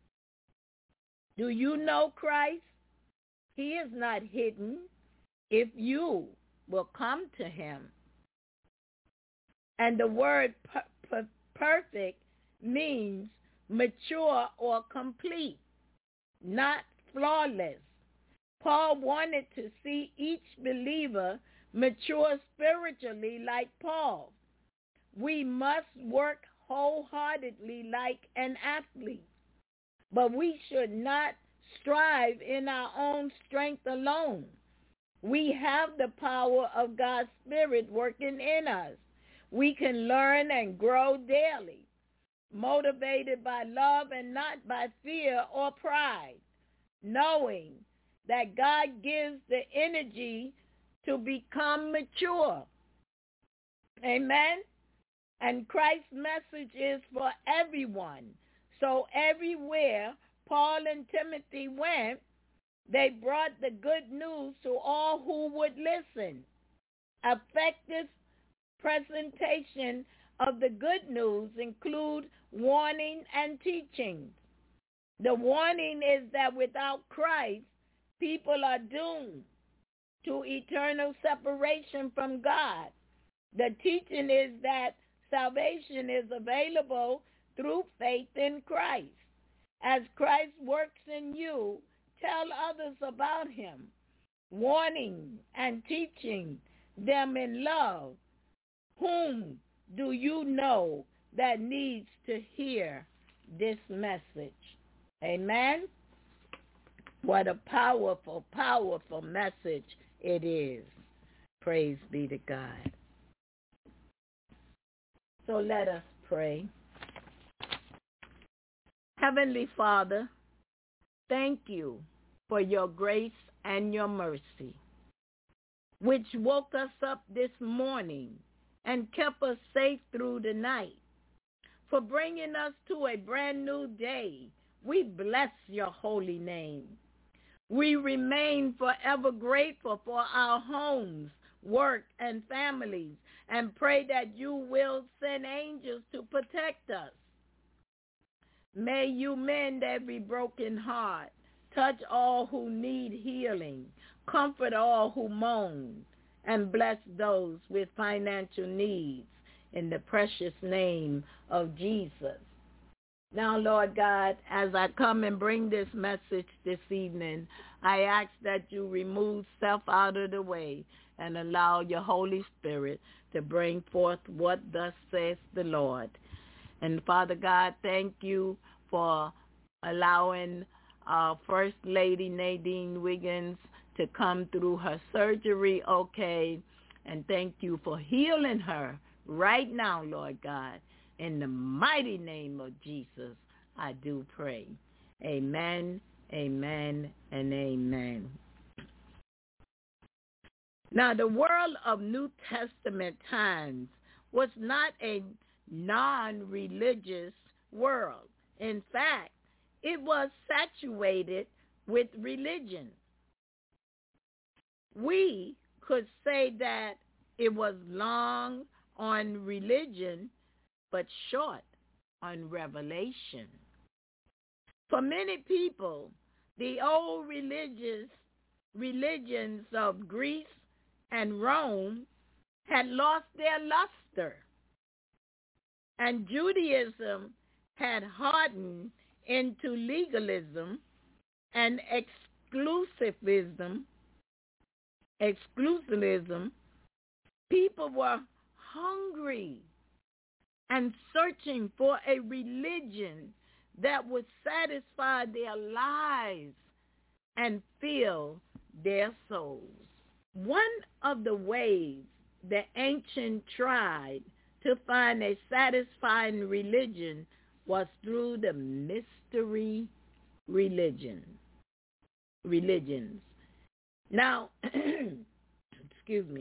B: Do you know Christ? He is not hidden if you will come to him. And the word per- per- perfect means mature or complete, not flawless. Paul wanted to see each believer mature spiritually like Paul. We must work wholeheartedly like an athlete, but we should not strive in our own strength alone. We have the power of God's Spirit working in us. We can learn and grow daily, motivated by love and not by fear or pride, knowing that God gives the energy to become mature. Amen? And Christ's message is for everyone. So everywhere Paul and Timothy went, they brought the good news to all who would listen. Effective presentation of the good news include warning and teaching. The warning is that without Christ, people are doomed to eternal separation from God. The teaching is that salvation is available through faith in Christ. As Christ works in you, tell others about him, warning and teaching them in love. Whom do you know that needs to hear this message? Amen? What a powerful, powerful message it is. Praise be to God. So let us pray. Heavenly Father, thank you for your grace and your mercy, which woke us up this morning and kept us safe through the night. For bringing us to a brand new day, we bless your holy name. We remain forever grateful for our homes, work, and families, and pray that you will send angels to protect us. May you mend every broken heart, touch all who need healing, comfort all who moan, and bless those with financial needs in the precious name of Jesus. Now, Lord God, as I come and bring this message this evening, I ask that you remove self out of the way and allow your Holy Spirit to bring forth what thus says the Lord. And Father God, thank you for allowing uh, First Lady Nadine Wiggins to come through her surgery okay. And thank you for healing her right now, Lord God. In the mighty name of Jesus, I do pray. Amen, amen, and amen. Now, the world of New Testament times was not a non-religious world. In fact, it was saturated with religion. We could say that it was long on religion, but short on revelation. For many people, the old religious religions of Greece and Rome had lost their luster, and Judaism had hardened into legalism and exclusivism. Exclusivism. People were hungry and searching for a religion that would satisfy their lives and fill their souls. One of the ways the ancient tried to find a satisfying religion was through the mystery religion, religions. Now, excuse me.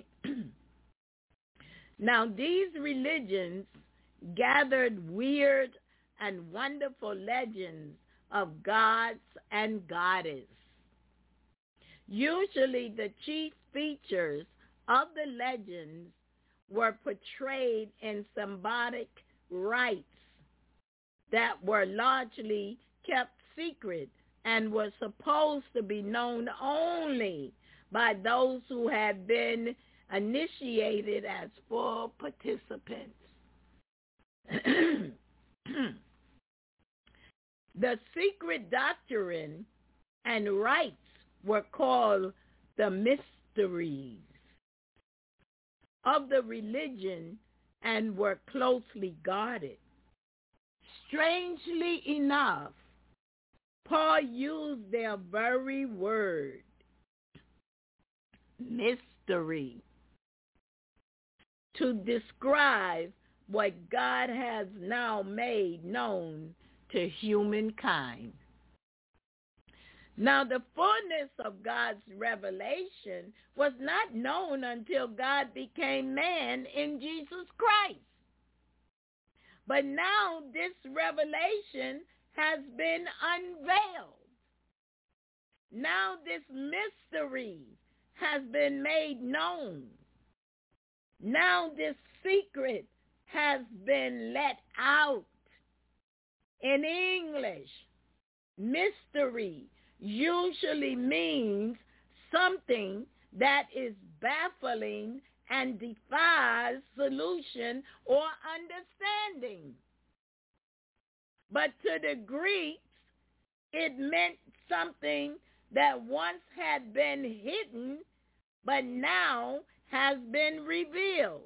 B: Now, these religions gathered weird and wonderful legends of gods and goddesses. Usually, the chief features of the legends were portrayed in symbolic rites that were largely kept secret and were supposed to be known only by those who had been initiated as full participants. The secret doctrine and rites were called the mysteries of the religion and were closely guarded. Strangely enough, Paul used their very word, mystery, to describe what God has now made known to humankind. Now, the fullness of God's revelation was not known until God became man in Jesus Christ. But now this revelation has been unveiled. Now this mystery has been made known. Now this secret has been let out. In English, mystery usually means something that is baffling and defies solution or understanding. But to the Greeks, it meant something that once had been hidden, but now has been revealed.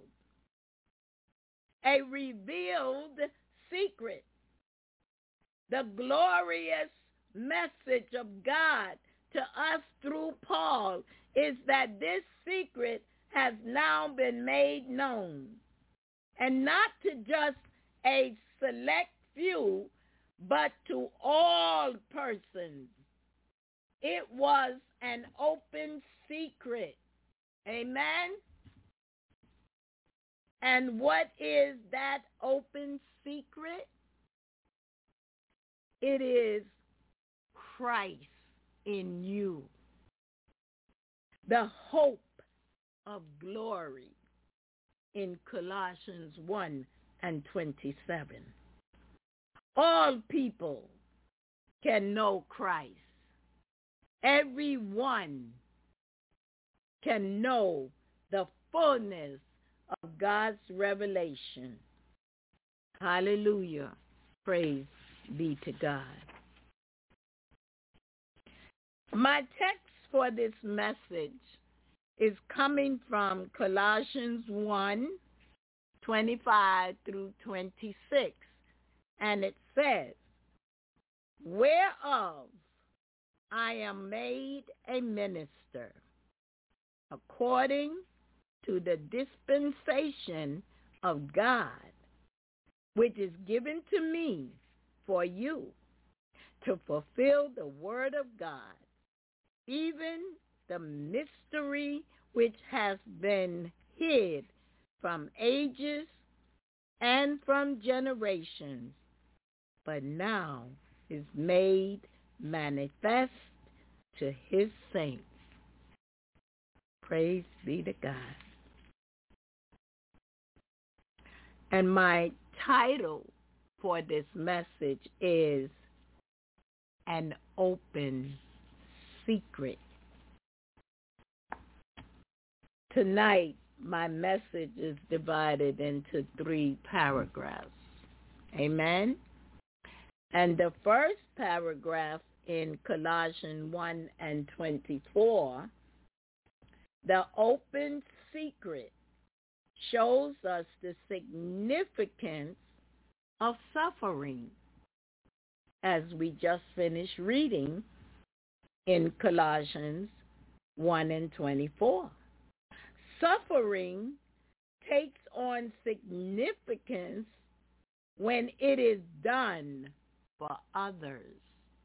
B: A revealed secret. The glorious message of God to us through Paul is that this secret has now been made known, and not to just a select few, but to all persons. It was an open secret. Amen? And what is that open secret? It is Christ in you, the hope of glory, in Colossians one and twenty-seven. All people can know Christ. Everyone can know the fullness of God's revelation. Hallelujah. Praise be to God. My text for this message is coming from Colossians one, twenty-five through twenty-six. And it says, whereof I am made a minister, according to the dispensation of God, which is given to me for you, to fulfill the word of God, even the mystery which has been hid from ages and from generations, but now is made manifest to his saints. Praise be to God. And my title for this message is An Open Secret. Tonight, my message is divided into three paragraphs. Amen? And the first paragraph in Colossians one and twenty-four, the open secret, shows us the significance of suffering, as we just finished reading in Colossians one and twenty-four. Suffering takes on significance when it is done for others.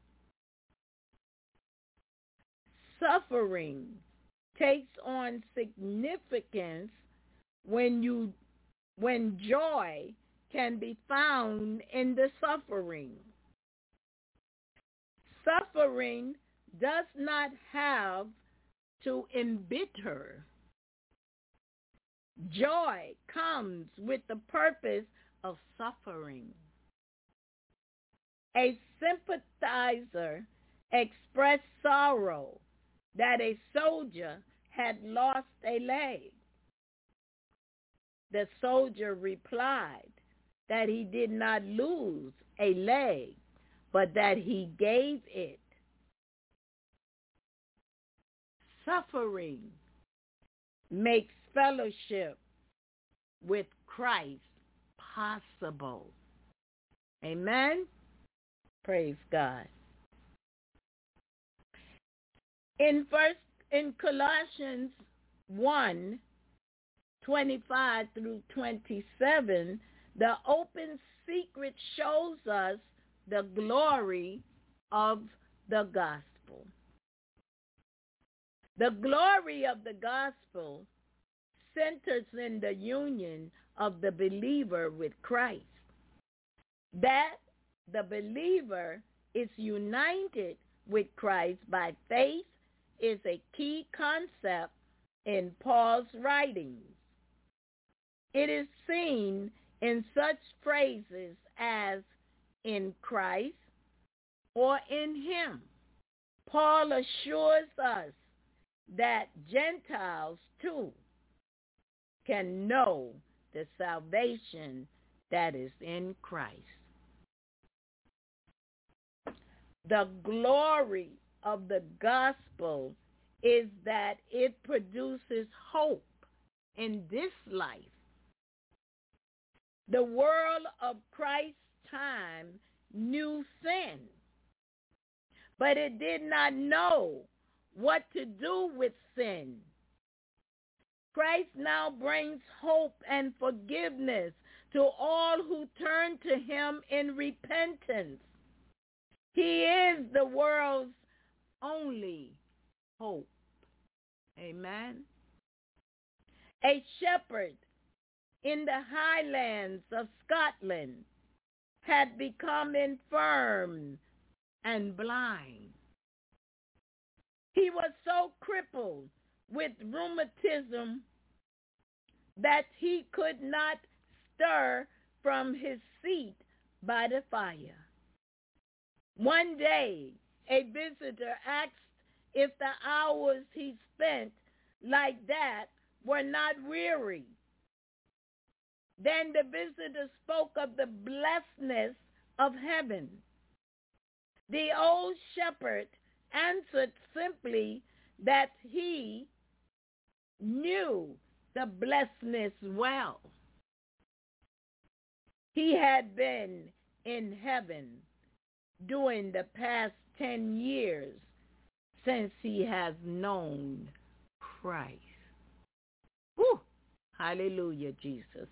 B: Suffering takes on significance when you when joy can be found in the suffering. Suffering does not have to embitter. Joy comes with the purpose of suffering. A sympathizer expressed sorrow that a soldier had lost a leg. The soldier replied that he did not lose a leg, but that he gave it. Suffering makes fellowship with Christ possible. Amen? Praise God. In first in Colossians one, twenty-five through twenty-seven, the open secret shows us the glory of the gospel. The glory of the gospel centers in the union of the believer with Christ. That the believer is united with Christ by faith is a key concept in Paul's writings. It is seen in such phrases as in Christ or in him. Paul assures us that Gentiles too can know the salvation that is in Christ. The glory of the gospel is that it produces hope in this life. The world of Christ's time knew sin, but it did not know what to do with sin. Christ now brings hope and forgiveness to all who turn to him in repentance. He is the world's only hope. Amen. A shepherd in the highlands of Scotland had become infirm and blind. He was so crippled with rheumatism that he could not stir from his seat by the fire. One day, a visitor asked if the hours he spent like that were not weary. Then the visitor spoke of the blessedness of heaven. The old shepherd answered simply that he knew the blessedness well. He had been in heaven during the past ten years since he has known Christ. Whew. Hallelujah, Jesus.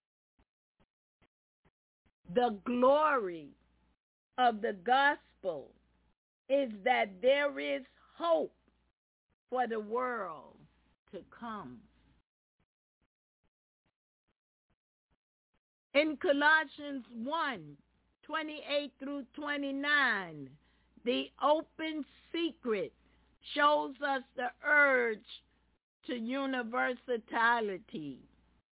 B: The glory of the gospel is that there is hope for the world to come. In Colossians one, twenty-eight through twenty-nine, the open secret shows us the urge to universality.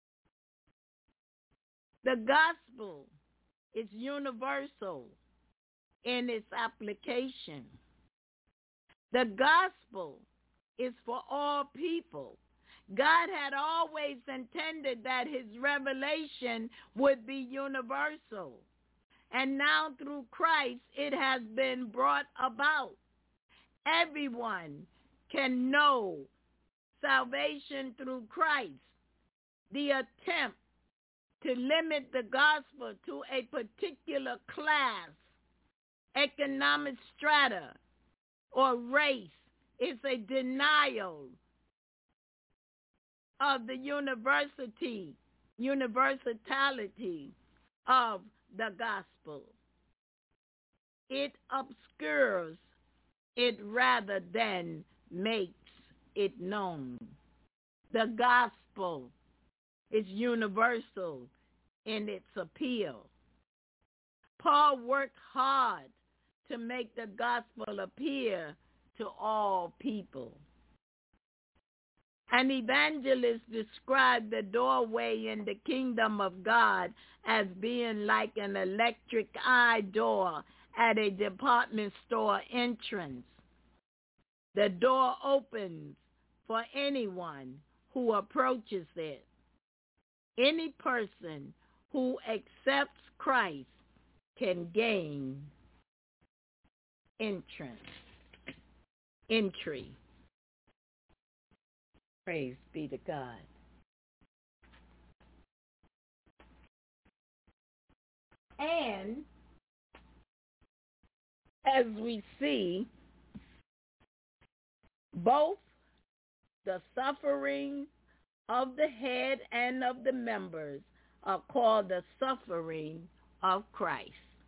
B: The gospel is universal in its application. The gospel is for all people. God had always intended that his revelation would be universal. And now through Christ, it has been brought about. Everyone can know salvation through Christ. The attempt to limit the gospel to a particular class, economic strata, or race is a denial of the university, universality of the gospel. It obscures it rather than makes it known. The gospel is universal in its appeal. Paul worked hard to make the gospel appear to all people. An evangelist described the doorway in the kingdom of God as being like an electric eye door at a department store entrance. The door opens for anyone who approaches it. Any person who accepts Christ can gain entrance, entry. Praise be to God. And as we see, both the suffering of the head and of the members are called the suffering of Christ,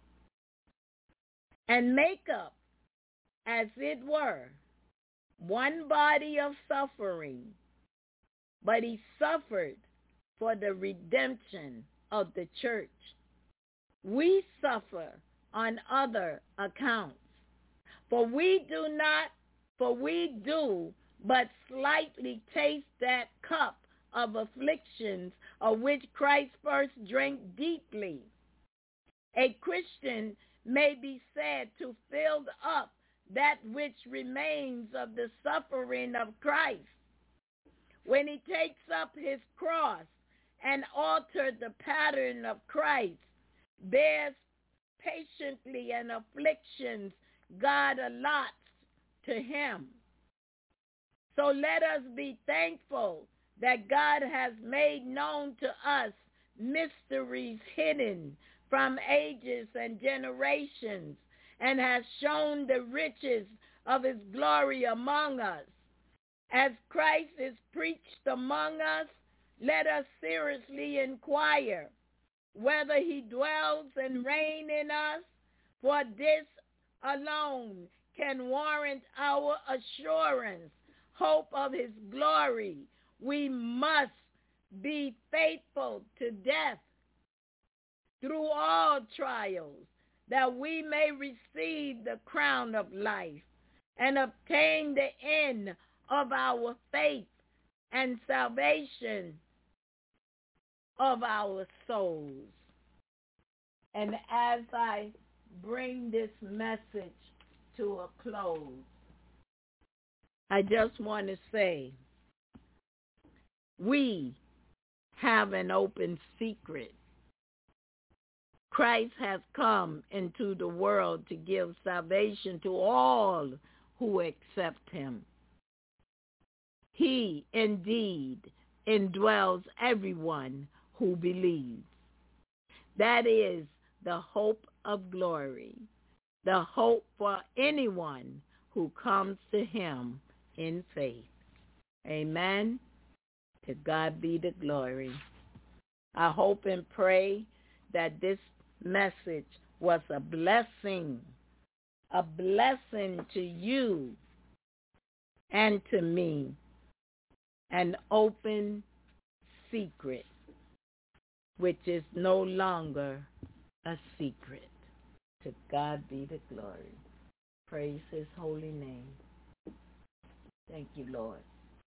B: and make up, as it were, one body of suffering, but he suffered for the redemption of the church. We suffer on other accounts, for we do not, for we do but slightly taste that cup of afflictions of which Christ first drank deeply. A Christian may be said to fill up that which remains of the suffering of Christ when he takes up his cross and alters the pattern of Christ, bears patiently and afflictions God allots to him. So let us be thankful that God has made known to us mysteries hidden from ages and generations, and has shown the riches of his glory among us. As Christ is preached among us, let us seriously inquire whether he dwells and reigns in us, for this alone can warrant our assurance, hope of his glory. We must be faithful to death through all trials, that we may receive the crown of life and obtain the end of our faith and salvation of our souls. And as I bring this message to a close, I just want to say, we have an open secret. Christ has come into the world to give salvation to all who accept him. he indeed indwells everyone who believes. That is the hope of glory, the hope for anyone who comes to him in faith. Amen. To God be the glory. I hope and pray that this message was a blessing, a blessing to you and to me, an open secret, which is no longer a secret. To God be the glory. Praise his holy name. Thank you, Lord.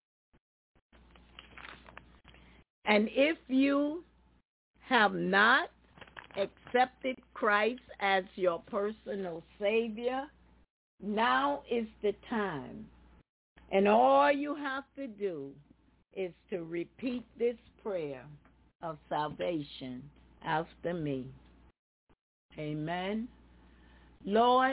B: And if you have not accepted Christ as your personal Savior, now is the time. And all you have to do is to repeat this prayer of salvation after me. Amen. Lord,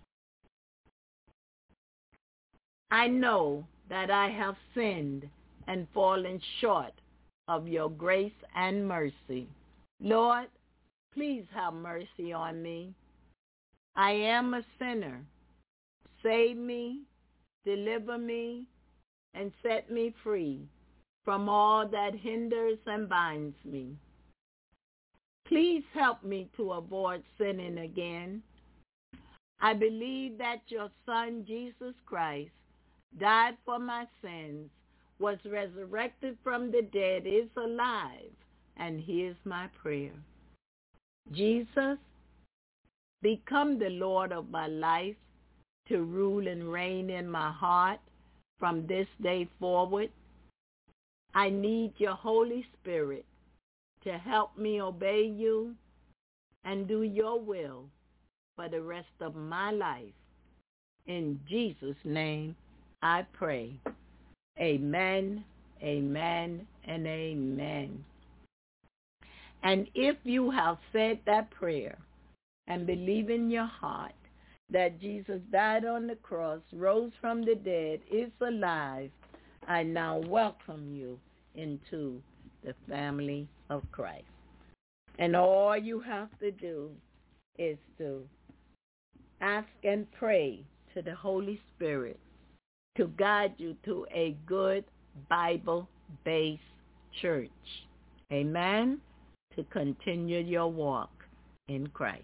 B: I know that I have sinned and fallen short of your grace and mercy. Lord, please have mercy on me. I am a sinner. Save me, deliver me, and set me free from all that hinders and binds me. Please help me to avoid sinning again. I believe that your Son, Jesus Christ, died for my sins, was resurrected from the dead, is alive, and hears my prayer. Jesus, become the Lord of my life, to rule and reign in my heart from this day forward. I need your Holy Spirit to help me obey you and do your will for the rest of my life. In Jesus' name I pray. Amen, amen, and amen. And if you have said that prayer and believe in your heart that Jesus died on the cross, rose from the dead, is alive, I now welcome you into the family of Christ. And all you have to do is to ask and pray to the Holy Spirit to guide you to a good Bible-based church. Amen? To continue your walk in Christ.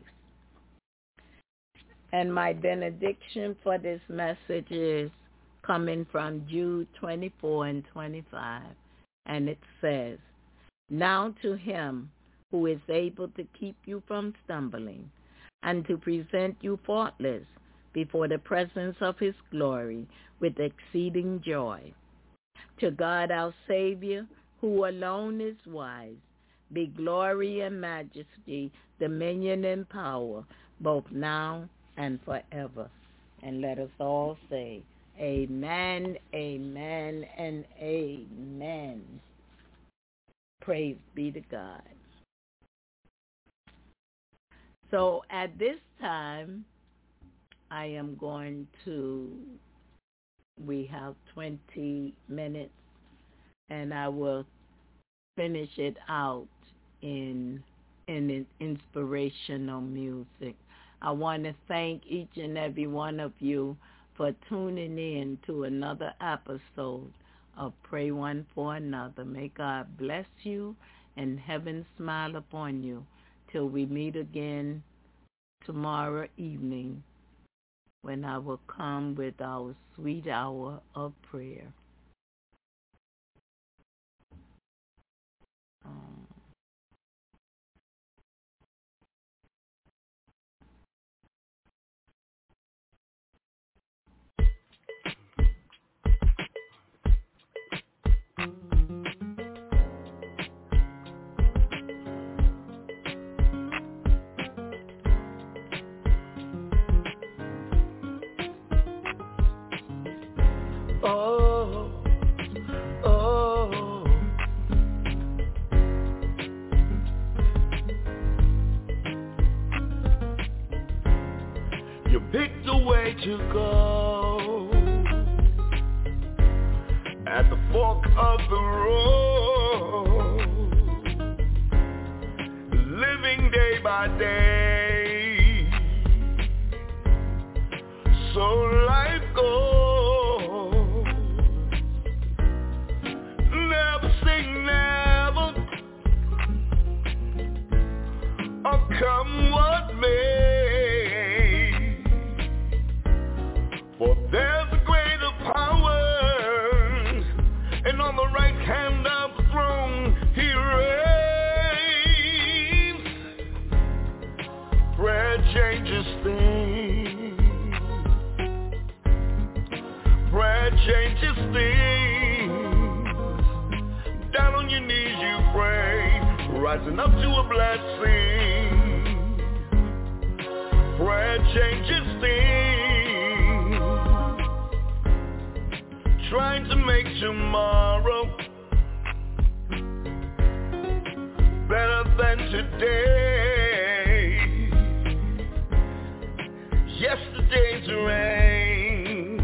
B: And my benediction for this message is coming from Jude twenty-four and twenty-five. And it says, now to him who is able to keep you from stumbling and to present you faultless before the presence of his glory with exceeding joy. To God our Savior, who alone is wise, be glory and majesty, dominion and power, both now and forever. And let us all say, amen, amen, and amen. Praise be to God. So at this time, I am going to, we have twenty minutes, and I will finish it out in in inspirational music. I want to thank each and every one of you for tuning in to another episode of Pray One for Another. May God bless you and heaven smile upon you till we meet again tomorrow evening when I will come with our sweet hour of prayer. Um,
F: Oh, oh. You picked a way to go. at the fork of the road, living day by day. So life goes, never say never, or come what may, for there's a greater power, and on the right hand of the throne he reigns. Prayer changes things. Prayer changes things. Down on your knees you pray, rising up to a blessing. Prayer changes things. Trying to make tomorrow better than today. Yesterday's rain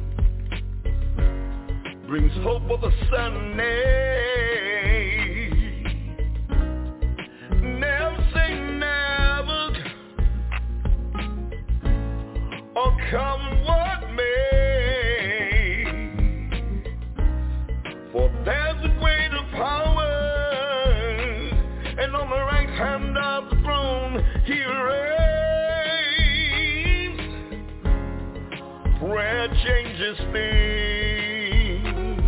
F: brings hope of a Sunday. Never say never, or come what may, for there's a greater power, and on the right hand of the throne he reigns. Prayer changes things.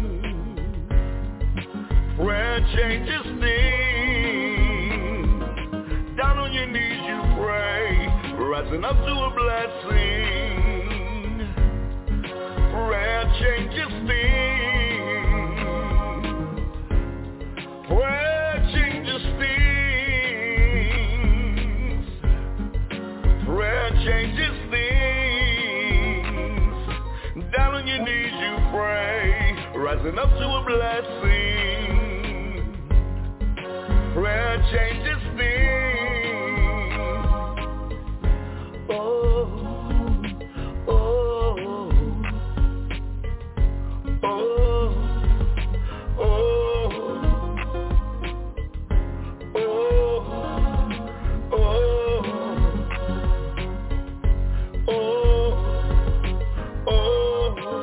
F: Prayer changes things. Down on your knees you pray, rising up to a blessing. Prayer changes things. Prayer changes things. Prayer changes things. Down on your knees you pray, rising up to a blessing. Prayer changes things. Oh, oh, oh, oh, oh, oh, oh, oh.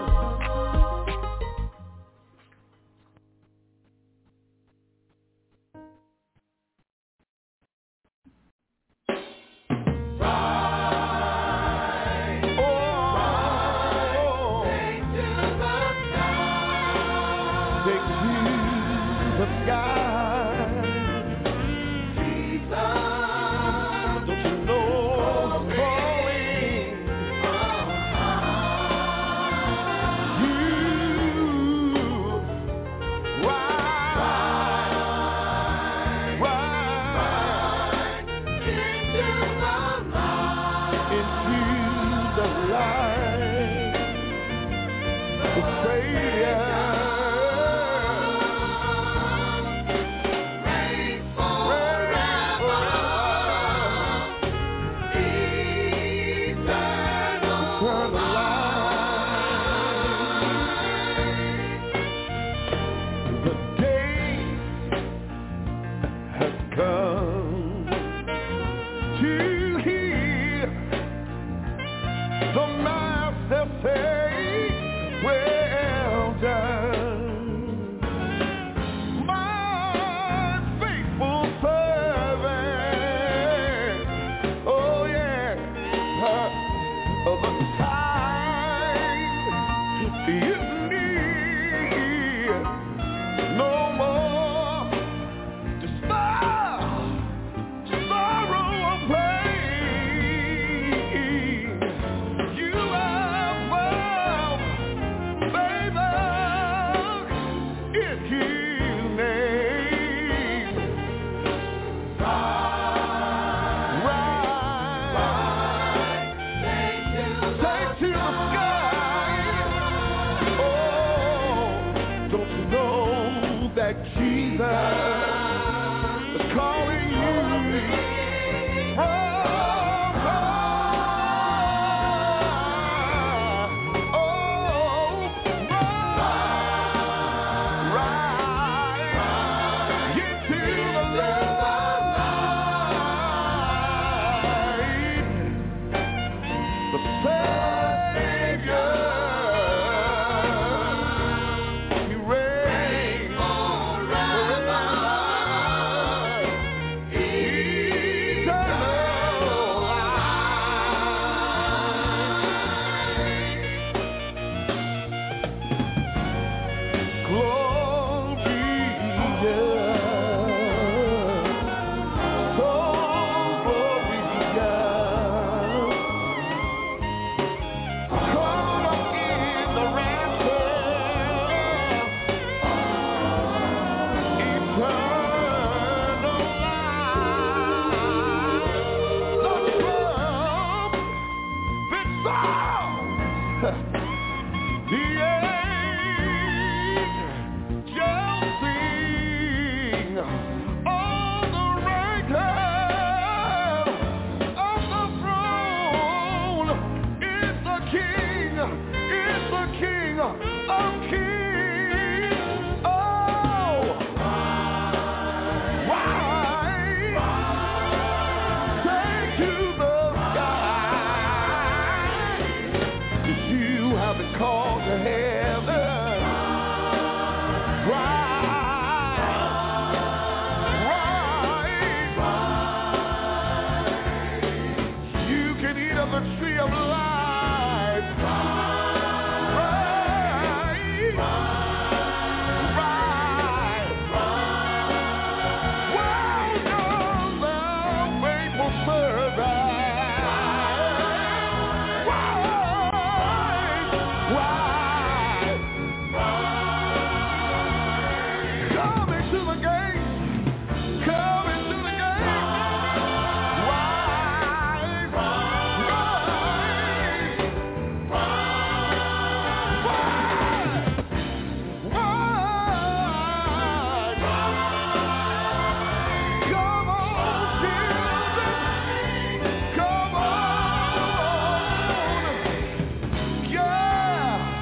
F: Yeah!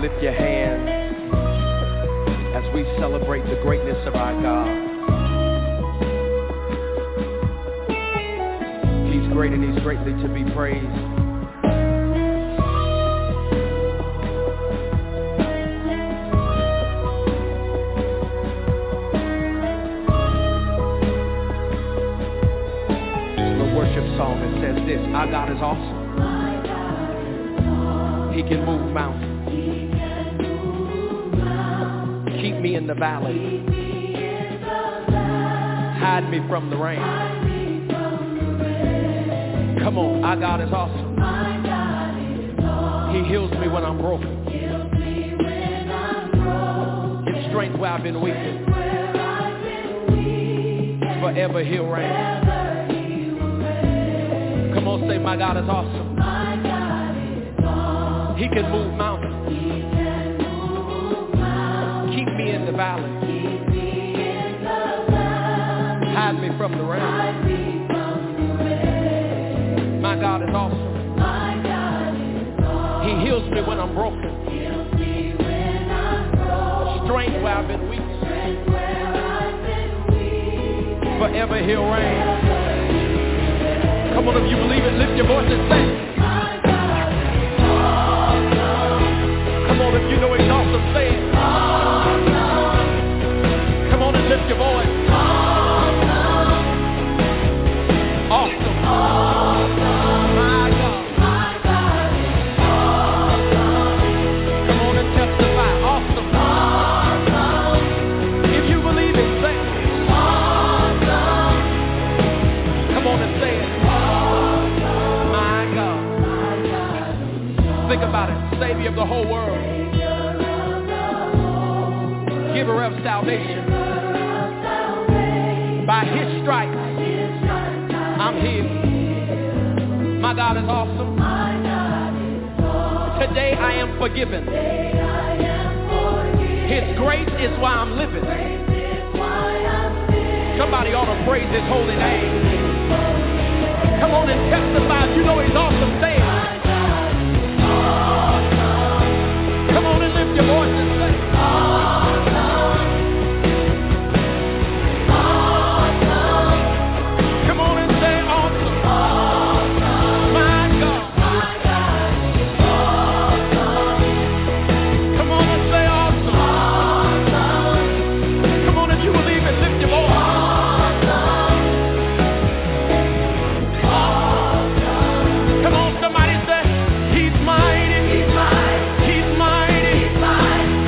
I: lift your hands as we celebrate the greatness of our God. He's great and he's greatly to be praised. Song that says this: our God is awesome. He can move mountains. Keep me in the valley. Hide me from the rain. Come on, our God is awesome. He heals me when I'm broken. Gives strength where I've been weak. Forever he'll reign. Come on, say, my God is awesome. My God is awesome. He can move mountains. He can move mountains. Keep me in the valley. Keep me in the valley. Hide me from the rain. Hide me from the rain. My God is awesome. My God is awesome. He heals me when I'm broken. Heals me when I'm broken. Strength where I've been weak. Strength where I've been weak. Forever he'll reign. Come on, if you believe it, lift your voice and say, my God is awesome. Come on, if you know he's awesome, say it. Awesome. Come on and lift your voice. Awesome. Awesome. Awesome. My God. My God is awesome. Come on and testify. Awesome. Awesome. If you believe it, say it. Awesome. Come on and say it. Think about it. Savior of the whole world. Giver of salvation. By his stripes, I'm healed. My God is awesome. Today I am forgiven. His grace is why I'm living. Somebody ought to praise his holy name. Come on and testify. You know he's awesome. Say it. Come on and lift your voice and say, awesome. Awesome. Come on and say, awesome. Awesome. My God. My God is awesome. Come on and say, awesome. Awesome. Come on, if you believe it, lift your voice. Awesome. Awesome. Come on, somebody say, he's mighty. He's mighty. He's mighty. He's mighty.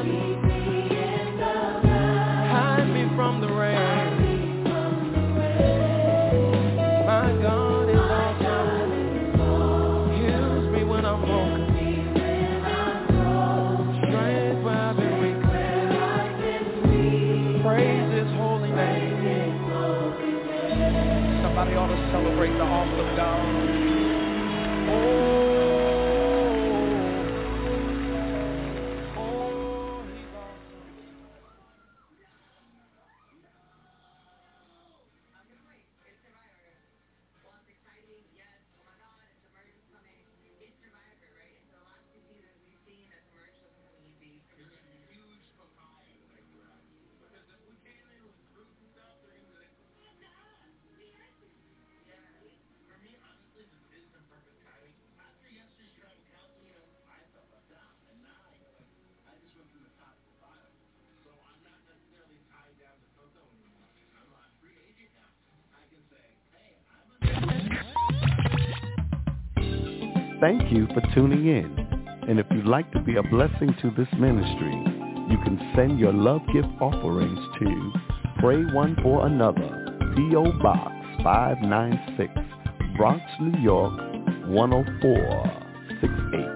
I: Hide me from the rain. My God is awesome. Heals me when I'm broken. Strength where I've been weak. Praise His holy name. Somebody ought to celebrate the awesome God. Oh.
H: Thank you for tuning in. And if you'd like to be a blessing to this ministry, you can send your love gift offerings to Pray One for Another, P O. Box five nine six, Bronx, New York, one oh four six eight.